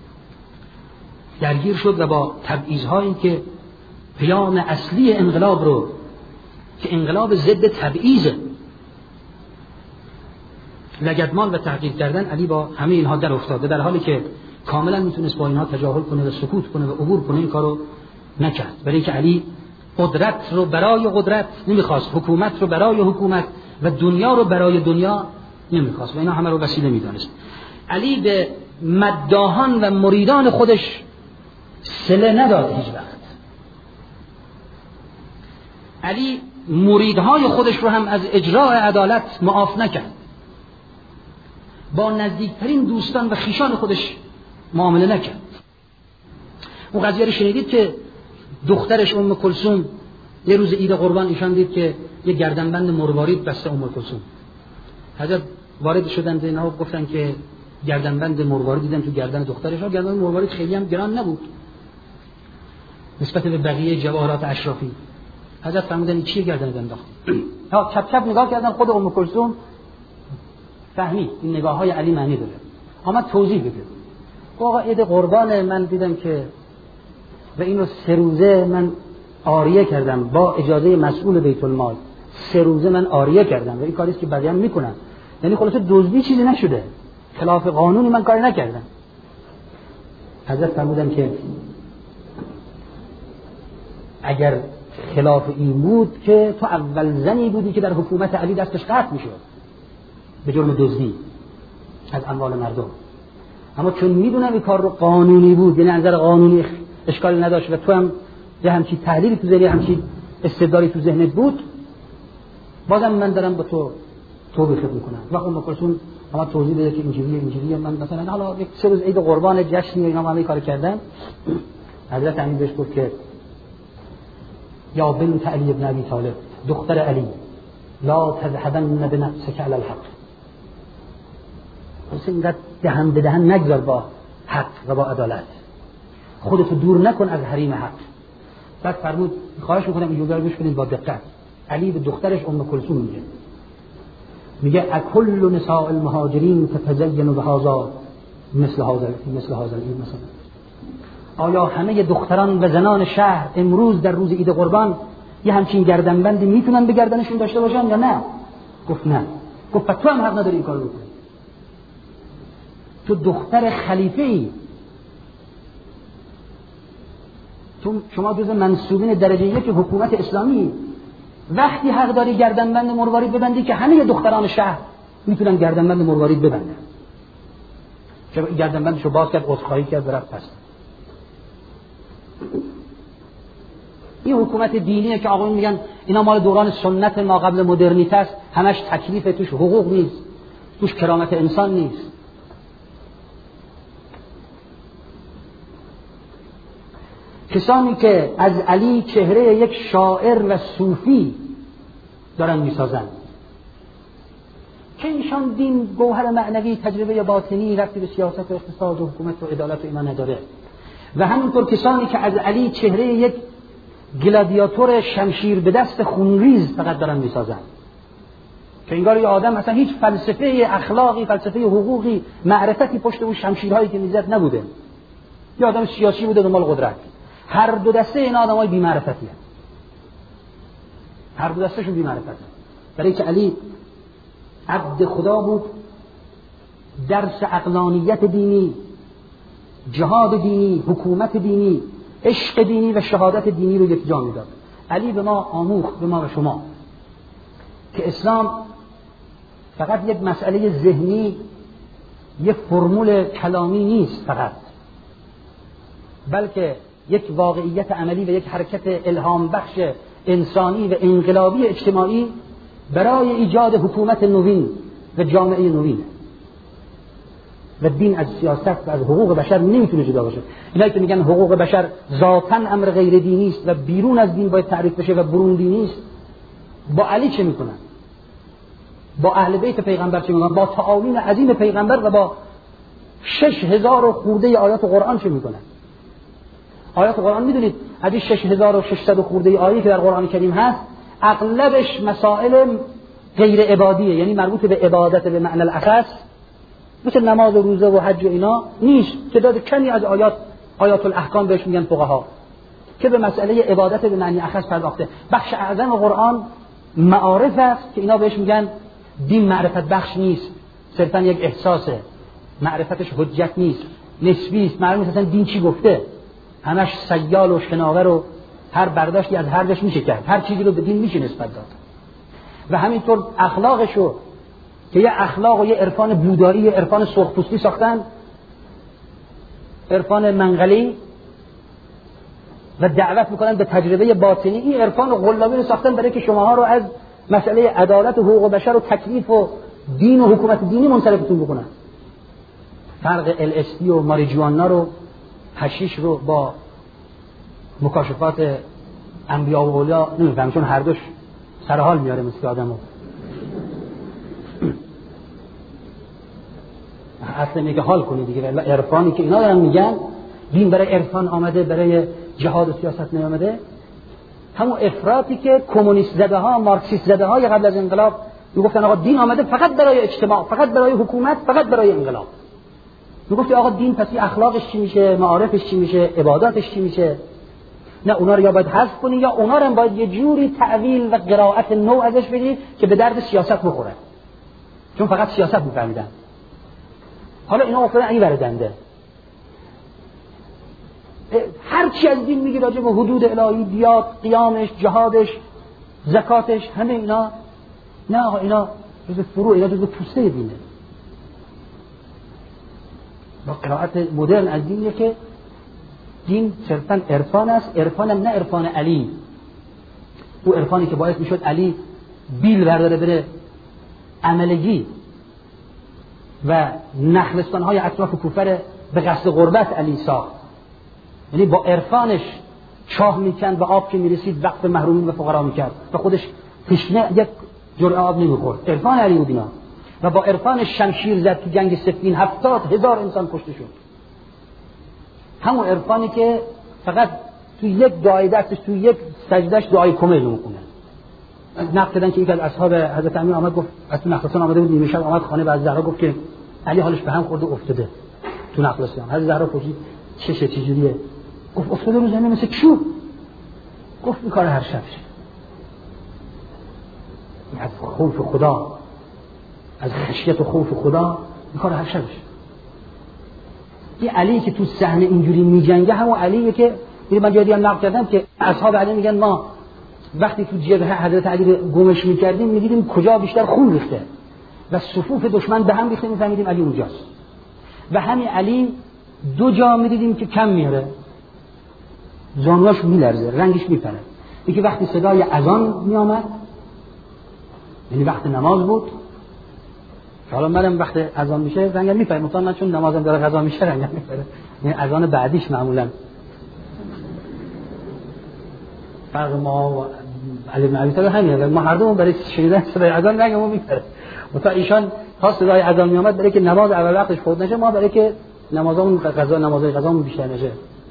A: درگیر شد و با تبعیض‌هایی که پیام اصلی انقلاب رو که انقلاب ضد تبعیض لگدمال و تحقیر کردن، علی با همه اینها در افتاده، در حالی که کاملا میتونست با اینها تجاهل کنه و سکوت کنه و عبور کنه، این کارو نکرد. برای اینکه علی قدرت رو برای قدرت نمیخواست، حکومت رو برای حکومت و دنیا رو برای دنیا نمیخواست و اینا همه رو وسیله میدانست. علی به مداحان و مریدان خودش صله نداد هیچ وقت. علی مریدهای خودش رو هم از اجراء عدالت معاف نکرد. با نزدیکترین دوستان و خیشان خودش معامله نکرد. اون قضیه رو شنیدید که دخترش ام کلثوم یه روز عید قربان ایشان دید که یه گردنبند مروارید بسته ام کلثوم. حضرت وارد شدن اینا گفتن که گردنبند مروارید دیدن تو گردن دخترش. ها گردنبند مروارید خیلی هم گران نبود نسبت به بقیه جواهرات اشرافی. حضرت فرمودن این چیه گردنبند انداخت؟ ها چپ چپ نگاه کردن، خود ام کلثوم فهمید این نگاه‌های علی معنی داره. آمد توضیح بده. آقا عید قربان من دیدم که و اینو سه روزه من عاریه کردم با اجازه مسئول بیت المال. سه روزه من عاریه کردم و این کاریست که بقیه هم میکنن. یعنی خلاصه دزدی چیزی نشده، خلاف قانونی من کاری نکردم. حضرت فرمودن که اگر خلاف این بود که تو اول زنی بودی که در حکومت علی دستش قطع میشد به جرم دزدی از اموال مردم. اما چون میدونم این کار رو قانونی بود، یعنی نظر قانونی اشکال نداشت و تو هم یه همچین تحلیلی تو ذهنت، همچین استدلالی تو ذهنت بود، بازم من دارم با تو توبه خدمت میکنم. وقت ام کلثوم اما توضیح بده که اینجوریه اینجوریه، من مثلا حالا یک سه روز عید قربان جشن اینا همه کار کردن. حضرت امین بهش گفت که یا بنت علی ابن ابی طالب، دختر علی، لا تذهبن بنفسك علی الحق. پس اینقدر دهن به دهن نگذار با حق و با عدالت، خودتو دور نکن از حریم حق. بعد فرمود خواهش میکنم اینجوری رو گوش کنید با دقت. علی به دخترش ام کلثوم میگه میگه اکل نساء المهاجرین تتزین بهذا مثل هذا مثل هذا العید. مثلا آیا همه دختران و زنان شهر امروز در روز عید قربان یه همچین گردنبندی میتونن به گردنشون داشته باشن یا نه؟ گفت نه. گفت تو هم حق نداری این کارو بکنی، تو دختر خلیفه ای، تو شما جز منسوبین درجه یک حکومت اسلامی، وقتی حق داری گردنبند مروارید ببندی که همه دختران شهر میتونن گردنبند مروارید ببندن. چرا گردنبندشو باز کرد، عذرخواهی کرد و رفت پس. این حکومت دینیه که آقایون میگن اینا مال دوران سنت ما قبل مدرنیته است، همش تکلیف، توش حقوق نیست، توش کرامت انسان نیست. کسانی که از علی چهره یک شاعر و صوفی دارن میسازن که ایشان دین، گوهر معنوی، تجربه باطنی، ربطی به سیاست و اقتصاد و حکومت و عدالت و اینا نداره، و همینطور کسانی که از علی چهره یک گلادیاتور شمشیر به دست خونریز فقط دارن میسازن که انگار یه آدم اصلا هیچ فلسفه اخلاقی، فلسفه حقوقی، معرفتی پشت اون شمشیرهایی که میزد نبوده، یه آدم سیاسی بوده دنبال قدرت. هر دو دسته این آدمای بی معرفتی هستند، هر دو دستهشون بی معرفت هستند. برای که علی عبد خدا بود، درس عقلانیت دینی، جهاد دینی، حکومت دینی، عشق دینی و شهادت دینی رو یک جا میداد. علی به ما آموخت، به ما و شما، که اسلام فقط یک مسئله ذهنی، یک فرمول کلامی نیست فقط، بلکه یک واقعیت عملی و یک حرکت الهام بخش انسانی و انقلابی اجتماعی برای ایجاد حکومت نوین و جامعه نوین. و دین از سیاست و از حقوق بشر نمیتونه جدا باشه. اینایی که میگن حقوق بشر ذاتاً امر غیر دینی است و بیرون از دین باید تعریف بشه و برون دینی است، با علی چه میکنن؟ با اهل بیت پیغمبر چه میکنن؟ با تعالیم عظیم پیغمبر و با شش هزار و خورده آیات قرآن چه میکنن؟ آیات قرآن میدونید از این شش هزار و ششصد خورده آیه که در قرآن کریم هست، اغلبش مسائل غیر عبادیه، یعنی مربوط به عبادت به معنی الاخص، مثل نماز و روزه و حج و اینا نیست. تعداد کمی از آیات آیات الاحکام بهش میگن فقها که به مسئله عبادت به معنی اخص پرداخته. بخش اعظم قرآن معارف است که اینا بهش میگن دین معرفت بخش نیست، صرفا یک احساسه، معرفتش حجت نیست، نسبی است، معلوم نیست اصلا دین چی گفته، همش سیال و شناور و هر برداشتی از هر جاش میشه کرد، هر چیزی رو به دین میشه نسبت داد. و همینطور اخلاقشو که یه اخلاق و یه عرفان بوداری، یه عرفان سرخپوستی ساختن، عرفان منقلی، و دعوت میکنن به تجربه باطنی. این عرفان غلابی رو ساختن برای که شماها رو از مسئله عدالت و حقوق بشر و تکلیف و دین و حکومت دینی منصرفتون بکنن. فرق ال اس دی و ماریجوانا رو، حشیش رو با مکاشفات انبیاء و اولیا نمیفهم، چون هر دوش سر حال میاره مثل آدمو. اصلا میگه حال کنی دیگه، ولی عرفانی که اینا دارن میگن دین برای عرفان آمده، برای جهاد و سیاست نیامده. همون افراطی که کمونیست زده ها، مارکسیست زده های قبل از انقلاب میگفتن آقا دین آمده فقط برای اجتماع، فقط برای حکومت، فقط برای انقلاب. میگفتی آقا دین پس اخلاقش چی میشه، معارفش چی میشه، عباداتش چی میشه؟ نه، اونا رو یا باید حذف کنی یا اونا رو باید یه جوری تعویل و قرائت نو ازش بدی که به درد سیاست بخوره، چون فقط سیاست میفهمیدن. حالا اینا افتادن این وردنده، هر چی از دین میگی راجع به حدود الهی، دیات، قیامش، جهادش، زکاتش، همه اینا نه آقا، اینا جزء فروع، اینا جزء پوسته دینه. با قرائت مدرن از دینه که دین صرفاً عرفان است، عرفان هم نه عرفان علی، او عرفانی که باعث میشد علی بیل برداره بره عملگی و نخلستان‌های اطراف کوفه به قصد غربت علی ساخت، یعنی با عرفانش چاه میکند و آب که میرسید وقف محرومین و فقرا میکرد و خودش تشنه یک جرعه آب نمیخورد. عرفان علی بود اینا. و با عرفانش شمشیر زد تو جنگ صفین، هفتاد هزار انسان کشته شد. همون عرفانی که فقط تو یک دعای دستش، تو یک سجدهش دعای کمیل میکنه. نقل کردن که یک از اصحاب حضرت امیر آمد گفت، از تو نخلستان آمده بود، نیمه شب آمد خانه و از زهرا گفت که علی حالش به هم خورده افتاده تو نخلستان. حضرت زهرا پرسید چشه، چه جوریه؟ گفت افتاده رو زمین مثل چوب. گفت این کار هر شبشه. از خوف خدا، از خشیت و خوف خدا، این کار هر شبشه. این علی که تو صحنه اینجوری میجنگه همون علیه که من جایی هم نقل کردم که اصحاب علی میگن ما وقتی تو جبهه حضرت علی رو گمش میکردیم میدیدیم کجا بیشتر خون ریخته و صفوف دشمن به هم ریخته، میفهمیدیم علی اونجاست. و همین علی دو جا میدیدیم که کم میاره، زانواش میلرزه، رنگش میپره. یکی وقتی صدای اذان میامد، یعنی وقت نماز بود. حالا منم وقت اذان میشه رنگم میپره، مثلا من چون نمازم داره قضا میشه رنگم میپره، یعنی اذان بعدیش معمولا. فرق ما و علی بن ابی طالب همینه، ما هر دومون برای شنیدن صدای اذان رنگمون میپره. مثلا ایشان تا صدای اذان میامد برای که نماز اول وقتش فوت نشه، ما برای که نمازمون قضا نمازهای قضامون بیشتر نشه.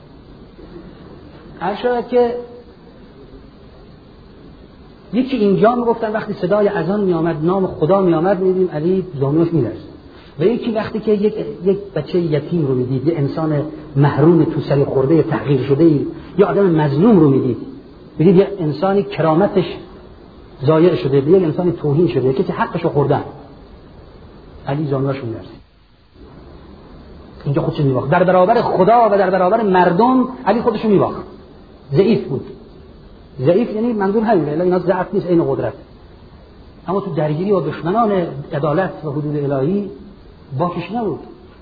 A: هر شد که یکی اینجا میگفتن وقتی صدای اذان میامد، نام خدا میامد، میدیدیم علی زانوش میلرزه. و یکی وقتی که یک یک بچه یتیم رو میدید، یک انسان محروم تو سری خورده تحقیر شده، یا آدم مظلوم رو میدید، میدید یک انسانی کرامتش ضایع شده، یک انسانی توهین شده، که حقشو خوردن، علی زانوش میلرزه. اینجا خودشو میواخت در برابر خدا و در برابر مردم. علی خودشو میواخت، ضعیف بود. ضعیف یعنی منظور همینه، الا اینا ضعف نیست، این قدرت. اما تو درگیری با دشمنان عدالت و حدود الهی باکش نبود.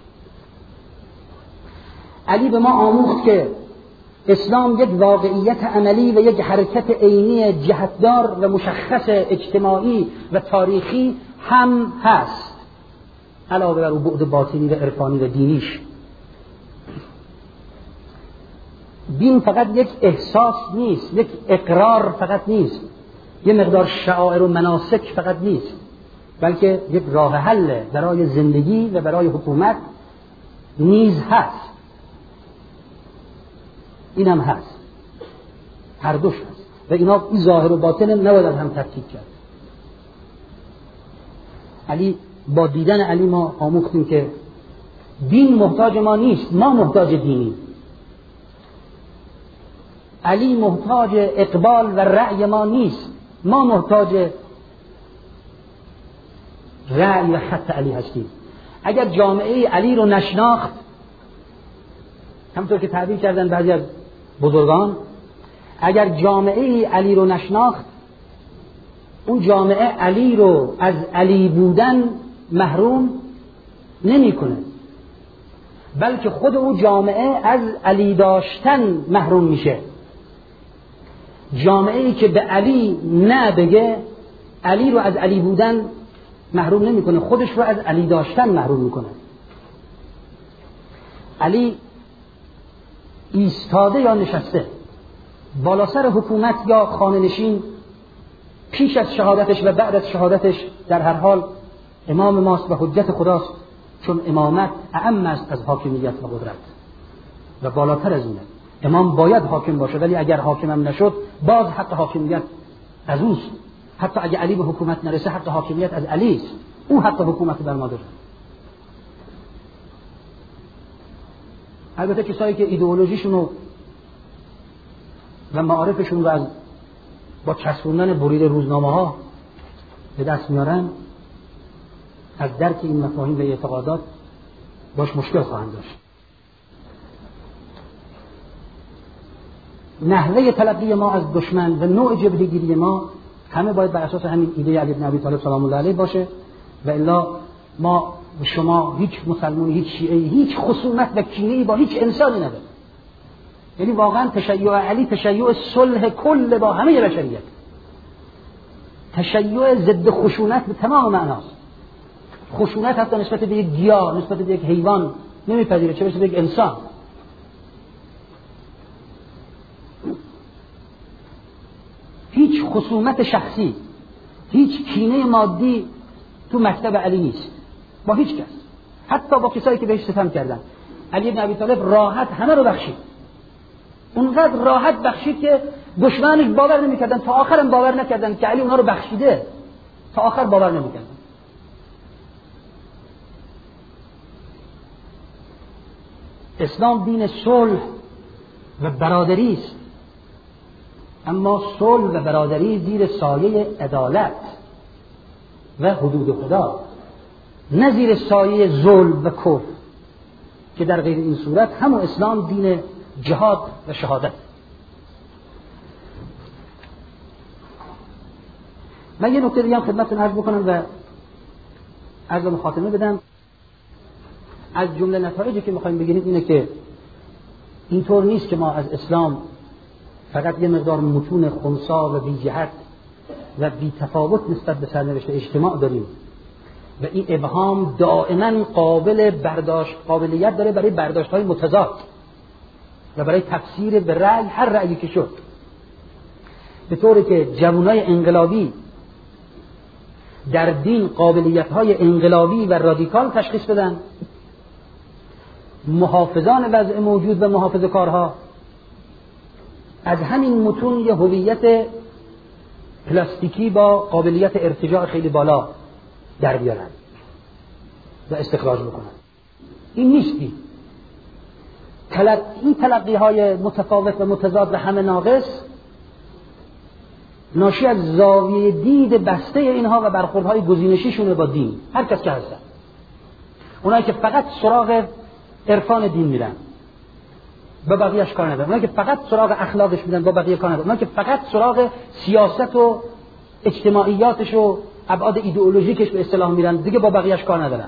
A: علی به ما آموخت که اسلام یک واقعیت عملی و یک حرکت عینی جهتدار و مشخص اجتماعی و تاریخی هم هست، علاوه بر بعد باطنی و عرفانی و دینیش. دین فقط یک احساس نیست، یک اقرار فقط نیست، یه مقدار شعائر و مناسک فقط نیست، بلکه یک راه حل برای زندگی و برای حکومت نیز هست. این هم هست، هر دوش هست و اینا این ظاهر و باطن نباید هم تفکیک کرد. علی، با دیدن علی ما آموختیم که دین محتاج ما نیست، ما محتاج دینی. علی محتاج اقبال و رأی ما نیست، ما محتاج رأی و خط علی هستیم. اگر جامعه علی رو نشناخت، همطور که تعبیر کردن بعضی از بزرگان، اگر جامعه علی رو نشناخت، اون جامعه علی رو از علی بودن محروم نمی کنه، بلکه خود اون جامعه از علی داشتن محروم میشه. جامعه ای که به علی نه بگه، علی رو از علی بودن محروم نمی کنه، خودش رو از علی داشتن محروم میکنه. علی ایستاده یا نشسته، بالا سر حکومت یا خانه نشین، پیش از شهادتش و بعد از شهادتش در هر حال امام ماست و حجت خداست، چون امامت اعم است از حاکمیت و قدرت و بالاتر از اینه. امام باید حاکم باشه، ولی اگر حاکم هم نشد باز حق حاکمیت از اوست. حتی اگر علی به حکومت نرسه، حق حاکمیت از علی است، او حق حکومت بر ما داره. البته کسایی که ایدئولوژیشون و معارفشون رو از با چسبوندن برید روزنامه ها به دست میارن، از درک این مفاهیم و اعتقادات باش مشکل خواهند داشت. نحوه تلقی ما از دشمن و نوع جبهه‌گیری ما همه باید بر اساس همین ایده علی بن ابی طالب سلام الله علیه باشه، و الا ما شما هیچ مسلمانی، هیچ شیعه‌ای، هیچ خصومت و کینه‌ای با هیچ انسانی نداره. یعنی واقعا تشیع علی تشیع صلح کل با همه بشریت، تشیع ضد خشونت به تمام معناست. خشونت حتی نسبت به یک گیاه، نسبت به یک حیوان نمیپذیره، چه برسه به یک انسان. هیچ خصومت شخصی، هیچ کینه مادی تو مکتب علی نیست با هیچ کس، حتی با کسایی که بهش ستم کردن. علی بن ابی طالب راحت همه رو بخشید، اونقدر راحت بخشید که دشمنش باور نمیکردن، تا آخرم باور نکردن که علی اونها رو بخشیده، تا آخر باور نمیکردن. اسلام دین صلح و برادری است، اما صلح و برادری زیر سایه عدالت و حدود خدا، نه زیر سایه ظلم و کفر، که در غیر این صورت همون اسلام دین جهاد و شهادت. من یه نکته دیگه هم خدمتتون عرض بکنم و عرض مخاطبه بدم. از جمله نتایجی که میخوایم بگیریم اینه که اینطور نیست که ما از اسلام فقط یه مقدار متون خنثی و بی جهت و بی تفاوت نسبت به سرنوشت اجتماع داریم و این ابهام دائما قابل برداشت، قابلیت داره برای برداشت‌های متضاد و برای تفسیر به رأی، هر رأیی که شد، به طوری که جوانای انقلابی در دین قابلیت‌های انقلابی و رادیکال تشخیص بدن، محافظان وضع موجود و محافظه‌کارها از همین متون یه هویت پلاستیکی با قابلیت ارتجاع خیلی بالا در بیارن و استخراج بکنن. این نیستی. تلق... این تلقی های متفاوت و متضاد و همه ناقص ناشی از زاویه دید بسته اینها و برخوردهای گزینشیشونه با دین، هر کس که هستن. اونایی که فقط سراغ عرفان دین میرن با بقیه‌اش کار ندارن. اونا که فقط سراغ اخلاقش میدن با بقیه کار ندارن. اونا که فقط سراغ سیاست و اجتماعیاتش و ابعاد ایدئولوژیکش به اصطلاح میرن، دیگه با بقیه‌اش کار ندارن.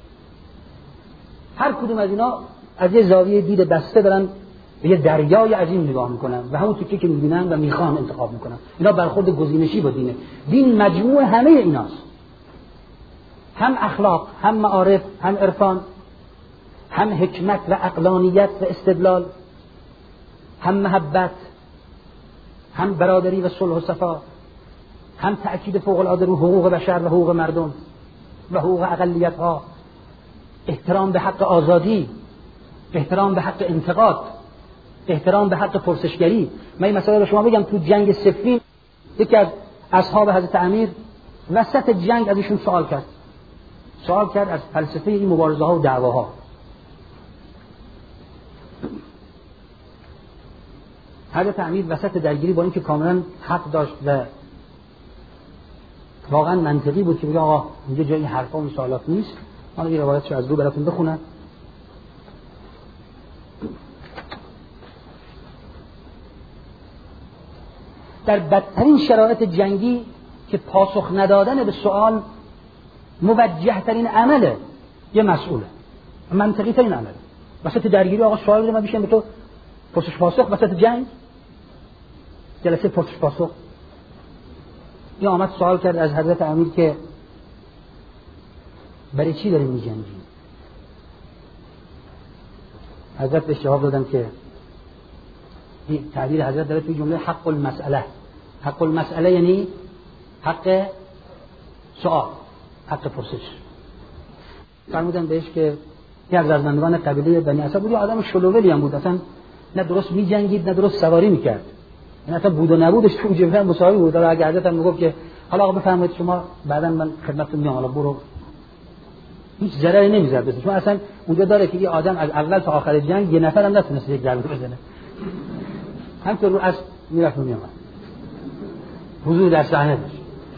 A: هر کدوم از اینا از یه زاویه دید بسته دارن به یه دریای عظیم نگاه میکنن و همون تیکه که میبینن و میخوان انتخاب میکنن. اینا برخورد گزینشی با دینه. دین مجموع همه ایناست، هم اخلاق، هم معارف، هم عرفان، هم حکمت و عقلانیت و استدلال، هم محبت، هم برادری و صلح و صفا، هم تأکید فوق العاده رو حقوق بشر و حقوق مردم و حقوق اقلیت ها، احترام به حق آزادی، احترام به حق انتقاد، احترام به حق پرسشگری. من این مسئله رو شما بگم، تو جنگ صفین یکی از اصحاب حضرت امیر وسط جنگ از ایشون سوال کرد سوال کرد از فلسفه این مبارزه ها و دعواها. حضرت امیر وسط درگیری با اینکه کاملا حق داشت و واقعا منطقی بود که بگه آقا اینجا جای حرفا و سوالات نیست، من این روایتشو از رو براتون بخونم. در بدترین شرایط جنگی که پاسخ ندادن به سوال موجه ترین عمله یه مسئوله، منطقی ترین عمله. وسط درگیری آقا سوال بده من بیشم به تو پرسش پاسخ وسط جنگ، جلسه پرسش پاسخ. این آمد سوال کرد از حضرت امیر که برای چی داریم می‌جنگیم؟ حضرت بهش جواب دادن که این تعبیر حضرت داره توی جمله حق المسئله. حق المسئله یعنی حق سوال، حق پرسش. فرمودن بهش که یه از رزمندگان قبیله بنی اسد بود، یه آدم شلوولی هم بود، اصلا نه درست می‌جنگید نه درست سواری می‌کرد، این اصلا بود و نبودش تو جبهه مساوی بود. حالا اگه حضرت هم میگفت که حالا آقا بفرمایید شما بعداً من خدمتتون میام، حالا برو، هیچ ضرری نمی‌زد بهش، چون اصلا اونجا داره که یه آدم از اول تا آخر جنگ یه نفر هم نتونست یک ضربه بزنه، همینطور رو از میرفت و میامد، حضور در صحنه داشت.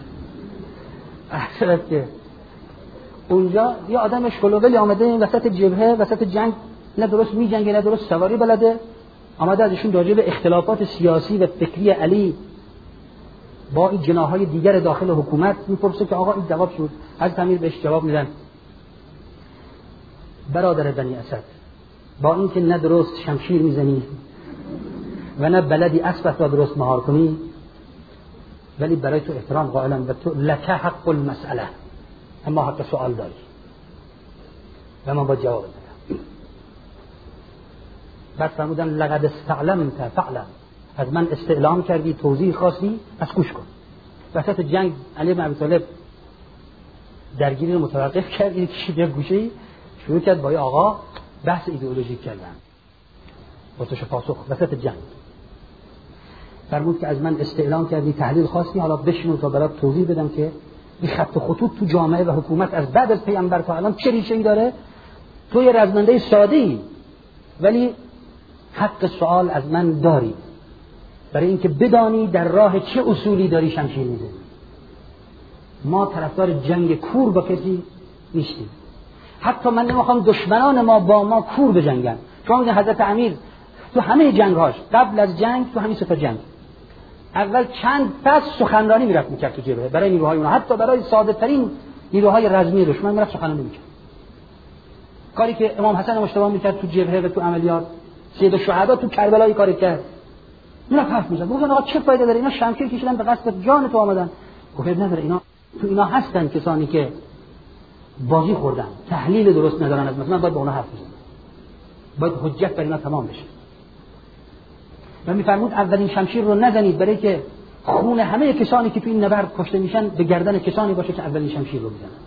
A: اصلا که اونجا یه آدم شلوولی آمده این وسط جبهه وسط جنگ، نه درست می‌جنگه نه درست سواری بلده، آمده ازشون راجع به اختلافات سیاسی و فکری علی با این جناح‌های دیگر داخل حکومت میپرسه که آقا این جواب شد. حضرت امیر بهش جواب میدن برادر بنی اسد، با اینکه نه درست شمشیر میزنی و نه بلدی اسبت را درست مهار کنی، ولی برای تو احترام قائلم و تو لک حق المسئله، اما حق سوال داری و من با جواب بدم. بعد فرمودن لقد استعلمت فعلا، از من استعلام کردی، توضیح خواستی، پس گوش کن. وسط جنگ علی بن ابی طالب درگیری رو متوقف کرد، این کشید یک گوشه‌ای شروع کرد با آقا بحث ایدئولوژیک کردن، پرسش پاسخ وسط جنگ. فرمود که از من استعلام کردی، تحلیل خواستی، حالا بشینو تا برات توضیح بدم که این خط خطوط تو جامعه و حکومت از بعد از پیامبر تا الان چه ریشه‌ای داره. تو یه رزمنده ساده‌ای ولی حق سوال از من داری، برای اینکه بدانی در راه چه اصولی داری شمشیر میزنی. ما طرفدار جنگ کور با کسی نیستیم، حتی من نمیخوام دشمنان ما با ما کور بجنگن. شما میدونید حضرت امیر تو همه جنگ‌هاش قبل از جنگ تو همین سه تا جنگ اول چند فصل سخنرانی میرفت میکرد تو جبهه برای نیروهای اونها، حتی برای ساده ترین نیروهای رزمی دشمن میرفت سخنرانی میکرد. کاری که امام حسن مجتبی میکرد تو جبهه و تو عملیات، سید الشهدا تو کربلا کاری کرد، اینا حرف میزنن. گفتن آقا چه فایده داره، اینا شمشیر کشیدن به قصد جان تو آمدن. گفت نداره، اینا تو اینا هستن کسانی که بازی خوردن، تحلیل درست ندارن، از مثلا باید با اونها حرف بزنن، باید حجت بر اینا تمام بشه. و میفرمود اولین شمشیر رو نزنید، برای که خون همه کسانی که تو این نبرد کشته میشن به گردن کسانی باشه که اولین شمشیر رو بزنن.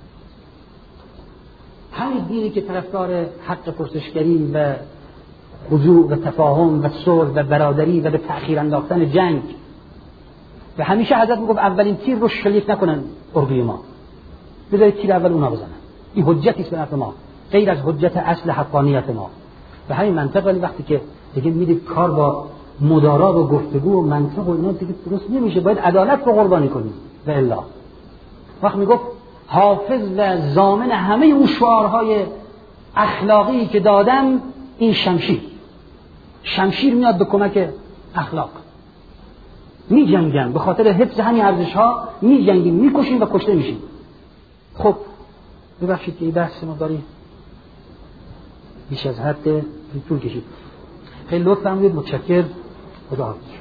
A: همین دینی که طرفدار حق پرسشگری و خضوع و تفاهم و صلح و برادری و به تأخیر انداختن جنگ، و همیشه حضرت میگفت اولین تیر رو شلیک نکنن اردوی ما، بذارید تیر اول اونا بزنن. این حجتی است به نفع ما، غیر از حجت اصل حقانیت ما. به همین منطق ولی وقتی که دیگه میدید کار با مدارا و گفتگو و منطق و اینا دیگه درست نمیشه، باید عدالت رو قربانی کنیم. و الا وقت میگفت حافظ و ضامن همه اون شعارهای اخلاقی که دادم این شمشیر، شمشیر میاد به کمک اخلاق. می جنگن به خاطر حفظ همین ارزش ها، می جنگیم، می کشیم و کشته میشیم. خب ببخشید که این بحث ما داری بیش از حد طول کشید. خیلی لطف فرمودید. متشکر. خدا حافظ.